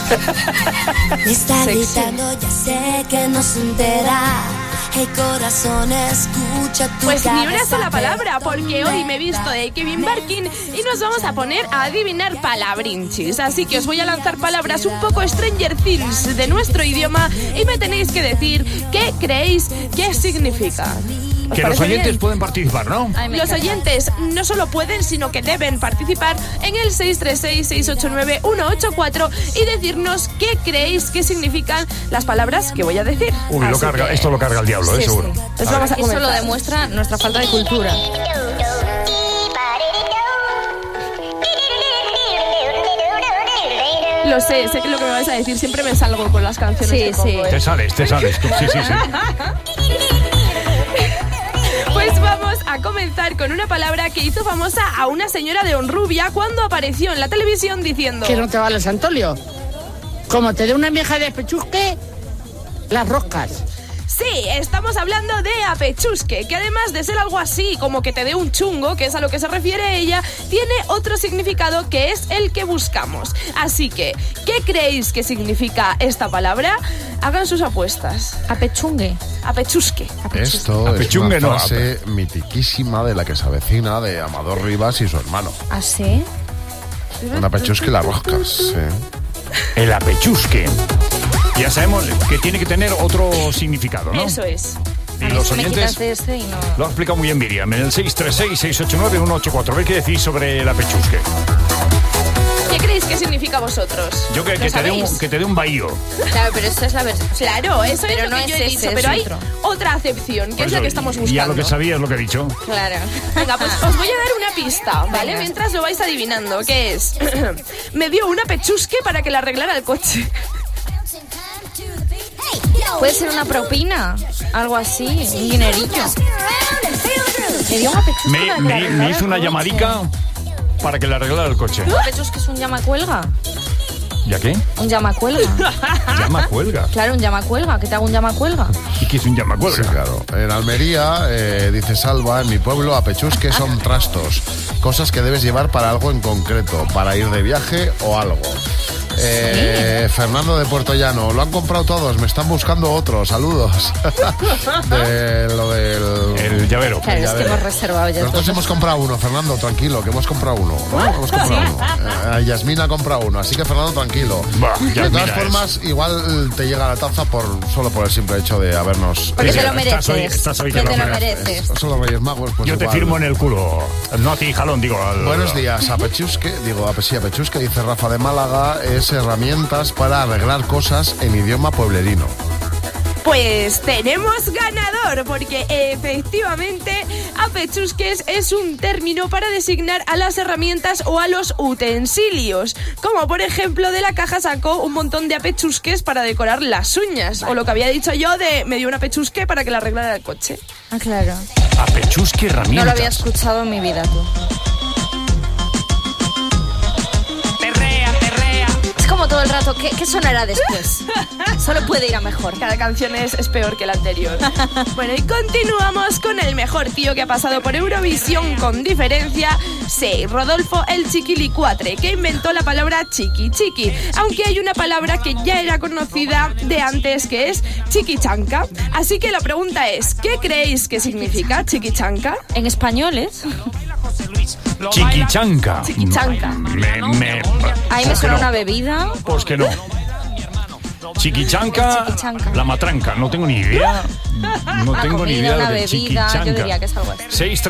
Me está gritando, ya sé que no se entera. Hey corazón, escucha tu Pues ni una sola palabra, porque hoy me he visto de Kevin Barkin y nos vamos a poner a adivinar palabrinchis. Así que os voy a lanzar palabras un poco Stranger Things de nuestro idioma y me tenéis que decir qué creéis que significan. Que los oyentes pueden participar, ¿no? Los oyentes no solo pueden, sino que deben participar en el 636-689-184 y decirnos qué creéis que significan las palabras que voy a decir. Uy, esto lo carga el diablo, sí, seguro. Sí. Pues vamos a comenzar. Eso lo demuestra nuestra falta de cultura. Lo sé que lo que me vais a decir, siempre me salgo con las canciones que pongo, ¿eh? Te sales. Sí. Pues vamos a comenzar con una palabra que hizo famosa a una señora de Honrubia cuando apareció en la televisión diciendo... Que no te vale, Antolio. Como te dé una vieja de pechusque, las roscas. Sí, estamos hablando de apechusque, que además de ser algo así como que te dé un chungo, que es a lo que se refiere ella, tiene otro significado que es el que buscamos. Así que, ¿qué creéis que significa esta palabra? Hagan sus apuestas. Apechungue. Apechusque. Esto es una frase mitiquísima de la que se avecina de Amador Rivas y su hermano. ¿Ah, sí? Un apechusque y las roscas, sí. El apechusque. Ya sabemos que tiene que tener otro significado, ¿no? Eso es. Y los oyentes lo ha explicado muy bien Miriam en el 636-689-184. A ver qué decís sobre el apechusque. Que creéis que significa vosotros? Yo que te dé un bahío. Claro, pero esta es la versión. Claro, eso pero es lo no que yo es he ese, dicho, es pero hay otro. otra acepción, que es la que estamos buscando. Ya lo que sabía es lo que he dicho. Claro. Venga, pues os voy a dar una pista, ¿vale? Venga. Mientras lo vais adivinando, ¿qué es? Me dio una pechusque para que la arreglara el coche. Puede ser una propina, algo así, un dinerillo. Me dio una pechusca para que la Me arreglara hizo una el coche. llamadica para que le arreglara el coche. ¿Una pechusca es un llamacuelga? ¿Ya qué? Un llamacuelga. Llamacuelga. Claro, un llamacuelga. ¿Qué te hago un llamacuelga? ¿Y qué es un llamacuelga? Sí, claro. En Almería, dice Salva, en mi pueblo, apechusque son trastos. Cosas que debes llevar para algo en concreto, para ir de viaje o algo. Fernando de Puerto Llano, lo han comprado todos, me están buscando otros, saludos. De lo del... El llavero. Claro, es que hemos reservado ya. Nosotros hemos comprado uno, Fernando, tranquilo, que hemos comprado uno. ¿No? Hemos comprado uno. Yasmina ha comprado uno, así que Fernando, tranquilo. De todas formas, igual te llega la taza solo por el simple hecho de habernos... Porque te lo mereces. Estás hoy que te lo mereces. mereces. Son los Reyes Magos, pues Yo te igual. firmo en el culo. No a ti, jalón, digo. Buenos días, Apechusque, Apechusque, dice Rafa de Málaga, es herramientas para arreglar cosas en idioma pueblerino. Pues tenemos ganador, porque efectivamente apechusques es un término para designar a las herramientas o a los utensilios. Como por ejemplo, de la caja sacó un montón de apechusques para decorar las uñas. O lo que había dicho yo de me dio una apechusque para que la arreglara el coche. Ah, claro. Apechusque herramientas. No lo había escuchado en mi vida, tú. Como todo el rato, ¿qué sonará después? Solo puede ir a mejor. Cada canción es peor que la anterior. Bueno, y continuamos con el mejor tío que ha pasado por Eurovisión con diferencia. Sí, Rodolfo el Chiquilicuatre, que inventó la palabra chiqui chiqui. Aunque hay una palabra que ya era conocida de antes, que es chiquichanca. Así que la pregunta es, ¿qué creéis que significa chiquichanca? En español es... Chiquichanca. Chiquichanca. Ahí me suena una bebida. Pues que no. Chiquichanca, la matranca. No tengo ni idea. No tengo ni idea una de bebida, chiquichanca. yo diría que es algo así.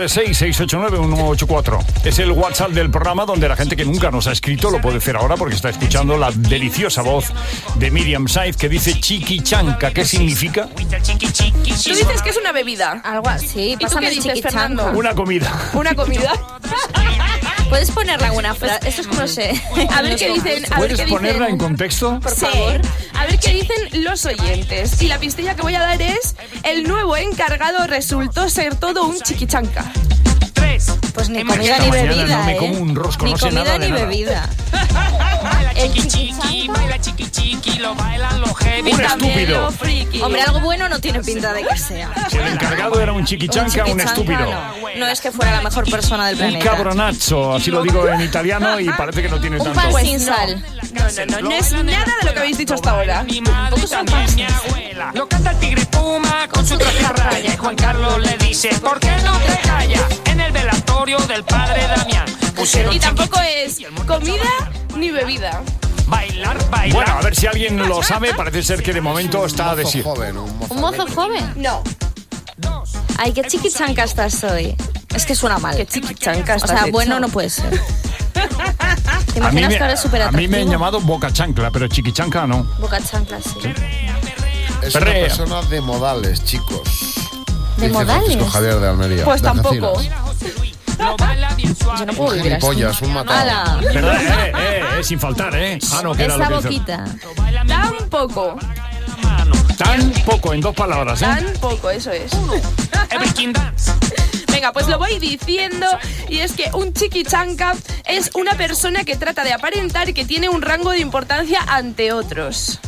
636-689-184. Es el WhatsApp del programa donde la gente que nunca nos ha escrito lo puede hacer ahora porque está escuchando la deliciosa voz de Miriam Saiz que dice chiquichanca. ¿Qué significa? Tú dices que es una bebida. Algo así. ¿Y tú Pásame qué el dices, chiquichanca. Fernando? Una comida. ¿Una comida? ¿Puedes ponerla en una frase? Esto es como sé. A ver qué dicen. ¿Puedes ponerla en contexto? Por favor. A ver qué dicen los oyentes. Y la pistilla que voy a dar es: el nuevo encargado resultó ser todo un chiquichanca. Pues ni comida Esta ni mañana bebida, no me como un rosco, ni no sé comida nada de ni nada. bebida. El chiqui baila chiqui, lo bailan los heavy. Un estúpido. Hombre, algo bueno no tiene pinta de que sea. Si el encargado era un chiquichanca, un estúpido. No es que fuera la mejor persona del Un planeta. cabronazzo, así lo digo en italiano y parece que no tiene Un tanto. pan sin sal. No es nada de lo que habéis dicho hasta ahora. Tampoco son mi abuela. Lo canta el tigre Puma con su traje a raya. Y Juan Carlos le dice, ¿por qué no te callas? En el velatorio del padre Damián pusieron Y tampoco es comida ni bebida. bailar. Bueno, a ver si alguien lo sabe. Parece ser que de momento está de sí. ¿Un mozo joven? No. Ay, qué chiquichanca estás hoy. Es que suena mal. Qué chiquichanca estás O sea, hecho. bueno no puede ser. ¿Te A mí, imaginas que ahora es súper a mí me han atractivo? llamado boca chancla, pero chiquichanca no. Boca chancla, sí. Es una Perrea. persona de modales, chicos. ¿De Dice modales? Francisco Javier de Almería. Pues de tampoco. Algeciras. Yo no puedo Un vivir así. gilipollas, un matado. ¡Hala! Perdón, sin faltar, ¿eh? Ah, no, que era Esa lo que hizo. boquita. Tampoco. Tan poco, en dos palabras, ¿eh? Tampoco, eso es. Venga, pues lo voy diciendo, y es que un chiquichanca es una persona que trata de aparentar que tiene un rango de importancia ante otros.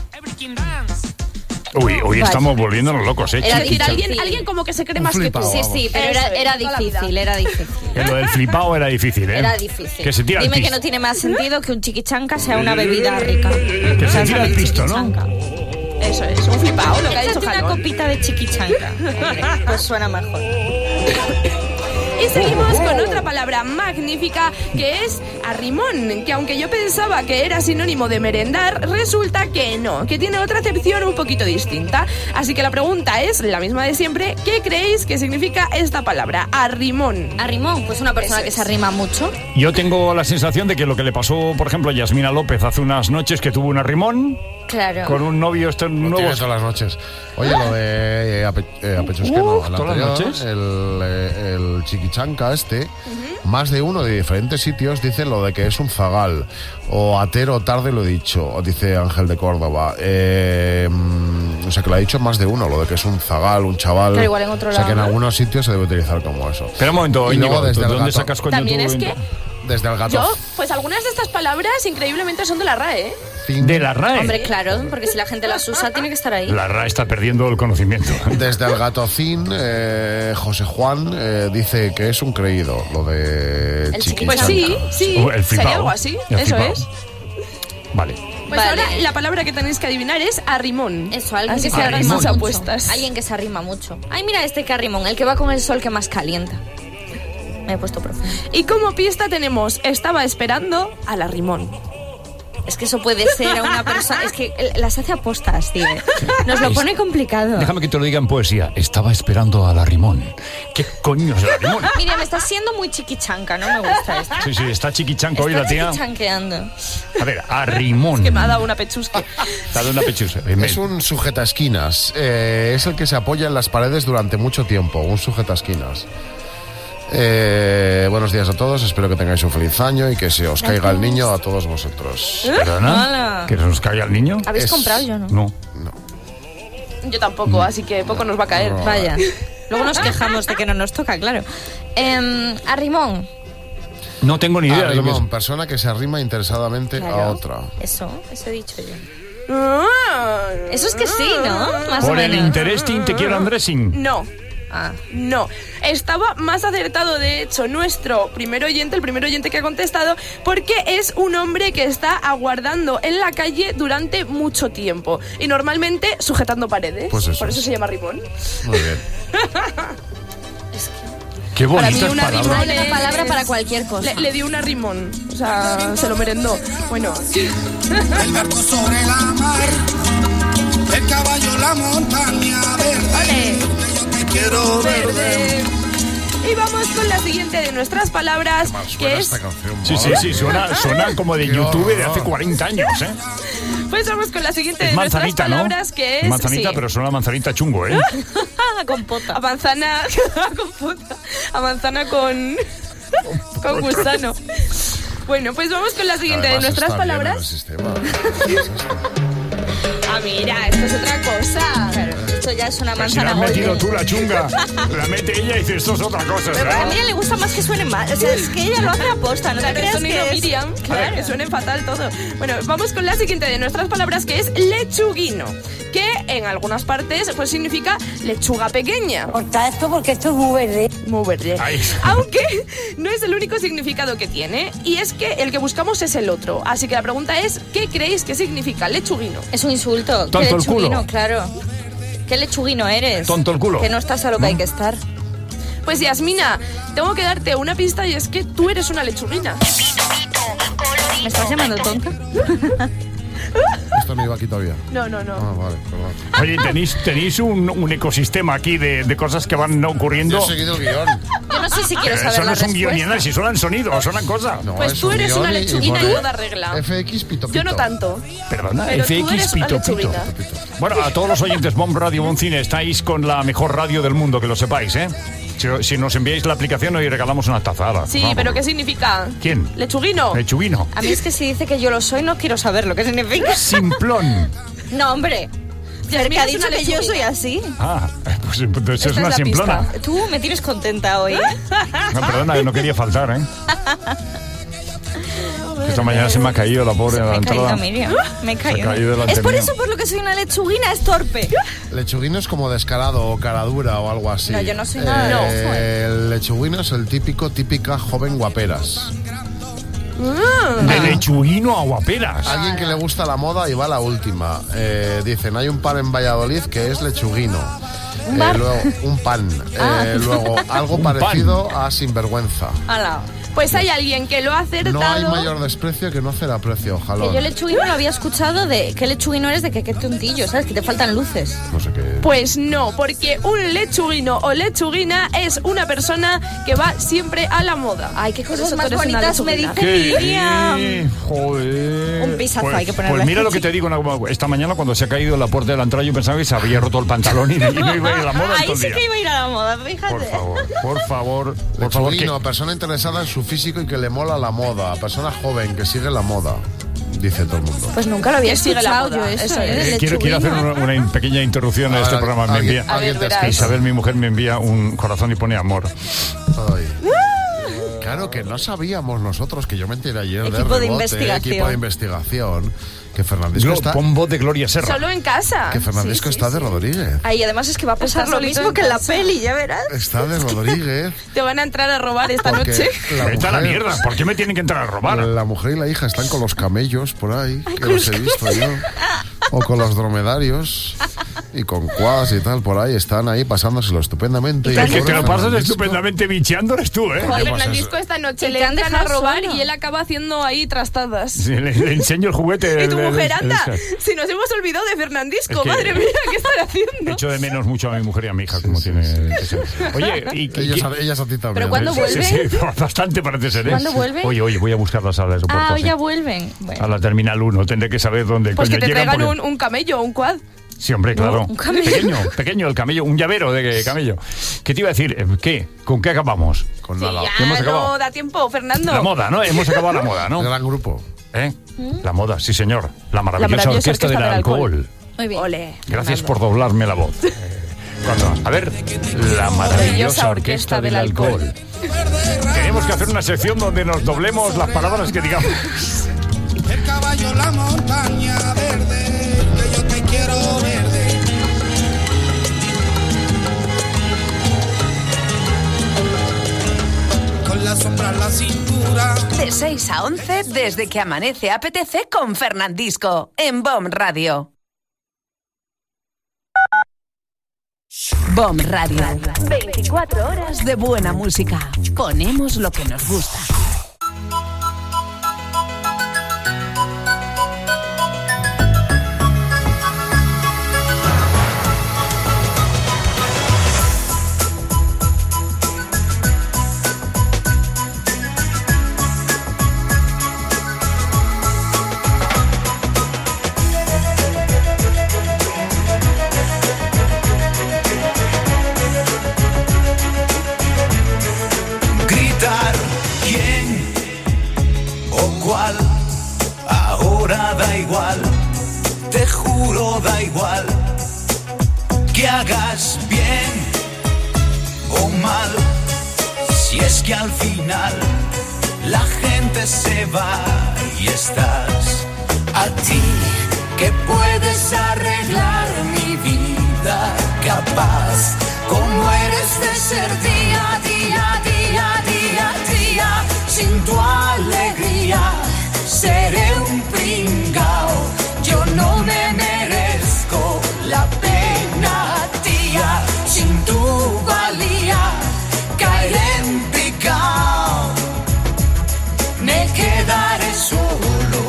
Uy, Vaya. estamos volviéndonos locos, ¿eh? Era Es decir, difícil. alguien como que se cree Un más que tú. flipado, Sí, sí, pero Eso era es, toda la vida. difícil, era difícil. Que lo del flipado era difícil, ¿eh? Era difícil. Que se tira Dime al que pisto. no tiene más sentido que un chiquichanca sea una bebida rica. Que se tira al pisto, ¿no? Eso es, un flipado, lo que ha dicho Échate una Jalón. copita de chiquichanca. Hombre, pues suena mejor. Y seguimos con otra palabra magnífica que es arrimón, que aunque yo pensaba que era sinónimo de merendar, resulta que no, que tiene otra acepción un poquito distinta. Así que la pregunta es la misma de siempre: ¿qué creéis que significa esta palabra? Arrimón. Arrimón, pues una persona que se arrima mucho. Yo tengo la sensación de que lo que le pasó, por ejemplo, a Yasmina López hace unas noches, que tuvo un arrimón. Claro. Con un novio nuevo. Todas las noches. Oye, lo de Apechusque, no, el todas las anterior, noches. el chiquichanca más de uno de diferentes sitios dice lo de que es un zagal. O atero tarde lo he dicho, dice Ángel de Córdoba. O sea, que lo ha dicho más de uno, lo de que es un zagal, un chaval. Pero igual en otro o sea, lado, que en ¿no? algunos sitios se debe utilizar como eso. Pero un momento, y Íñigo, luego desde el ¿dónde gato, sacas coño También tú? es que desde el gato. pues algunas de estas palabras increíblemente son de la RAE, ¿eh? De la RAE. Hombre, claro, porque si la gente las usa, tiene que estar ahí. La RAE está perdiendo el conocimiento. Desde el Gatocín, José Juan dice que es un creído, lo de chiquichanca. Pues sí, El flipao. sería algo así, El eso flipao. es. Vale. Pues ahora la palabra que tenéis que adivinar es arrimón. Eso, alguien Así que que se hagan arrima sus mucho. apuestas. Alguien que se arrima mucho. Ay, mira este que arrimón, el que va con el sol que más calienta. Me he puesto profundo. Y como pista tenemos, estaba esperando al arrimón. Es que eso puede ser a una persona... Es que las hace apostas, tío. Nos lo pone complicado. Déjame que te lo diga en poesía. Estaba esperando a la Rimón. ¿Qué coño es la Rimón? Mira, me está siendo muy chiquichanca, no me gusta esto. Sí, está chiquichanco hoy la tía. Está chiquichanqueando. A ver, a Rimón. Es que me ha dado una pechusque. Te ha dado una pechusca. Es un sujetaesquinas. Es el que se apoya en las paredes durante mucho tiempo. Un sujetaesquinas. Buenos días a todos, espero que tengáis un feliz año y que se os caiga el niño a todos vosotros. ¿Perdona? Hola. ¿Que se nos caiga el niño? ¿Habéis comprado? Yo no. No. Yo tampoco, así que poco nos va a caer. No. Vaya. Luego nos quejamos de que no nos toca, claro. Arrimón. No tengo ni idea. de lo que Arrimón, es. persona que se arrima interesadamente a Claro. otra. Eso he dicho yo. Eso es que sí, ¿no? Más Por o el menos. interesting te quiero Andressing. No. Ah. No, estaba más acertado de hecho nuestro primer oyente que ha contestado, porque es un hombre que está aguardando en la calle durante mucho tiempo y normalmente sujetando paredes. Pues eso por eso es. se llama rimón. Muy bien. Qué Para mí bonitas una palabras. rimón Hay una es- palabra para cualquier cosa. Le dio una rimón, o sea, se lo merendó. Bueno. El barco sobre la mar, el caballo, la montaña verde. Yo te quiero verde. Y vamos con la siguiente de nuestras palabras, que es... Sí, suena como de YouTube de hace 40 años, ¿eh? Pues vamos con la siguiente Es de nuestras manzanita, ¿no? palabras, que es... Manzanita, sí. pero suena manzanita chungo, ¿eh? Compota. A manzana... compota. A manzana con gusano. Bueno, pues vamos con la siguiente Además, de nuestras está bien en el palabras. sistema. Ah, mira, esto es otra cosa. Claro, esto ya es una Pues si la manzana has metido golden. tú la chunga, la mete ella y dice esto es otra cosa. Pero a ¿sabes? mí le gusta más que suene mal. O sea, es que ella lo hace aposta, no te Claro, el creas sonido que es... Miriam, Claro. que suene fatal todo. Bueno, vamos con la siguiente de nuestras palabras, que es lechuguino, que en algunas partes pues significa lechuga pequeña. Corta esto porque esto es muy verde. Muy verde. Ay. Aunque no es el único significado que tiene, y es que el que buscamos es el otro. Así que la pregunta es, ¿qué creéis que significa lechuguino? Es un insulto. Tonto ¿Qué el lechuguino? culo. Claro. ¿Qué lechuguino eres? Tonto el culo. Que no estás a lo que hay que estar. Pues Yasmina, tengo que darte una pista, y es que tú eres una lechuguina. ¿Me estás llamando tonta? Esto no iba aquí todavía. No. Ah, vale, perdón. Oye, tenéis un ecosistema aquí de cosas que van ocurriendo. Yo he seguido el guión. Yo no sé si quiero saber Eso no la es un guion ni respuesta. nada, si suenan sonidos, suenan cosas. No, Pues es tú un eres guión una y lechuguina pone y toda regla. FX pito pito. Yo no tanto. Perdona, Pero tú eres FX una pito pito. lechuguina. Bueno, a todos los oyentes Bomb Radio, Bomb Cine, estáis con la mejor radio del mundo, que lo sepáis, ¿eh? Si nos enviáis la aplicación, hoy regalamos una tazada. Sí, Vamos. pero ¿qué significa? ¿Quién? Lechuguino. Lechuguino. A mí es que si dice que yo lo soy, no quiero saber lo que significa. Simplón. No, hombre. Yasmina Cerca ha es dicho una que yo soy lechuguina. así. Ah, pues entonces es Esta una es la simplona. pista. Tú me tienes contenta hoy. No, perdona, que no quería faltar, ¿eh? Esta mañana se me ha caído la pobre de la Me he caído, entrada. Miriam. Me he Se ha caído. caído delante Es por mío. eso por lo que soy una lechuguina, es torpe. Lechuguino es como descarado o caradura o algo así. No, yo no soy nada de eso, El lechuguino es el típica joven guaperas. De lechuguino a guaperas. Alguien que le gusta la moda y va a la última. Dicen, hay un par en Valladolid que es lechuguino. ¿Un bar? Luego, un pan. Luego, algo parecido a sinvergüenza. Ala. Pues hay alguien que lo ha acertado. No hay mayor desprecio que no hacer aprecio, ojalá. Que yo lechuguino lo había escuchado de que lechuguino eres de que qué tontillo, ¿sabes? Que te faltan luces. No sé qué. Pues no, porque un lechuguino o lechuguina es una persona que va siempre a la moda. Ay, qué cosas Por eso más tú eres una bonitas me lechuguina. dice Miriam. Joder. Un pisazo hay que ponerle. Pues mira lo que te digo, esta mañana cuando se ha caído la puerta de la entrada yo pensaba que se había roto el pantalón y no iba a ir a la moda. Ahí sí que iba a ir a la moda, fíjate. Por favor. Lechuguino, persona interesada en su físico y que le mola la moda. Persona joven que sigue la moda. Dice todo el mundo. Pues nunca lo había sigue la escuchado moda, yo eso. Quiero hacer una pequeña interrupción a este programa. Me envía, Isabel, mi mujer, me envía un corazón y pone amor. Ay. Claro que no sabíamos nosotros, que yo me enteré ayer Equipo de equipo de investigación, que Fernandisco está... Con voz de Gloria Serra. Solo en casa. Que Fernandisco está de Rodríguez. Ay, además es que va a pasar lo mismo que en la peli, ya verás. Está de Rodríguez. Te van a entrar a robar esta noche. Vete a la mierda, ¿por qué me tienen que entrar a robar? La mujer y la hija están con los camellos por ahí, que los he visto yo. O con los dromedarios y con quads y tal, por ahí están ahí pasándoselo estupendamente. Y el que te lo pasas estupendamente bicheando eres tú, ¿eh? Joder, Fernandisco esta noche le entran a robar y él acaba haciendo ahí trastadas. Sí, le enseño el juguete. Y tu mujer anda. Si nos hemos olvidado de Fernandisco, madre mía, ¿qué están haciendo? Echo de menos mucho a mi mujer y a mi hija, como tiene que ser. Oye, ellas a ti también. ¿Pero cuándo vuelven? Sí, bastante parece ser. ¿Cuándo vuelven? Oye, voy a buscar las salas de soporte. Ya vuelven. Bueno. A la Terminal 1, tendré que saber dónde. Pues que te traigan un camello o un quad. Sí, hombre, claro. Un camello. Pequeño el camello, un llavero de camello. ¿Qué te iba a decir? ¿Qué? ¿Con qué acabamos? Con nada. Sí, ya no da tiempo, Fernando. La moda, ¿no? Hemos acabado la moda, ¿no? Gran grupo. La moda, sí, señor. La maravillosa orquesta del alcohol. Muy bien. Ole, gracias por doblarme la voz. A ver, la maravillosa orquesta del alcohol. Tenemos que hacer una sección donde nos doblemos las palabras que digamos. El caballo, la montaña verde, que yo te quiero verde. Con la sombra en la cintura. De 6 a 11, desde que amanece apetece con Fernandisco, en BOM Radio. BOM Radio. 24 horas de buena música. Ponemos lo que nos gusta. Ahora da igual, te juro da igual, que hagas bien o mal, si es que al final la gente se va y estás a ti, que puedes arreglar mi vida, capaz como eres de ser día a día, día a día, día, sin tu alegría. Seré un pringao, yo no me merezco la pena, tía, sin tu valía, caeré en picao, me quedaré solo.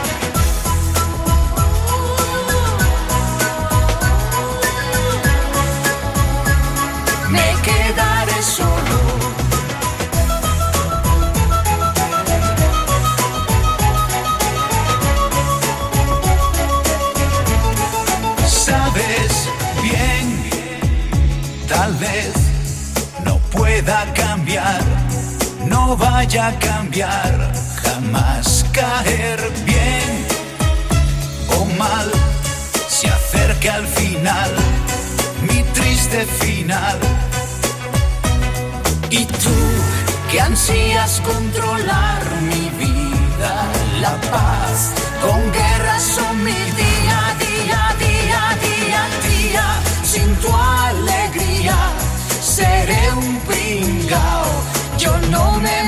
Me quedaré solo. Tal vez no pueda cambiar, no vaya a cambiar, jamás caer bien o mal, se acerca al final, mi triste final. Y tú, que ansías controlar mi vida, la paz, con guerras son mi día, día, día, día, día, sin tu alegría. Seré un pringao, yo no me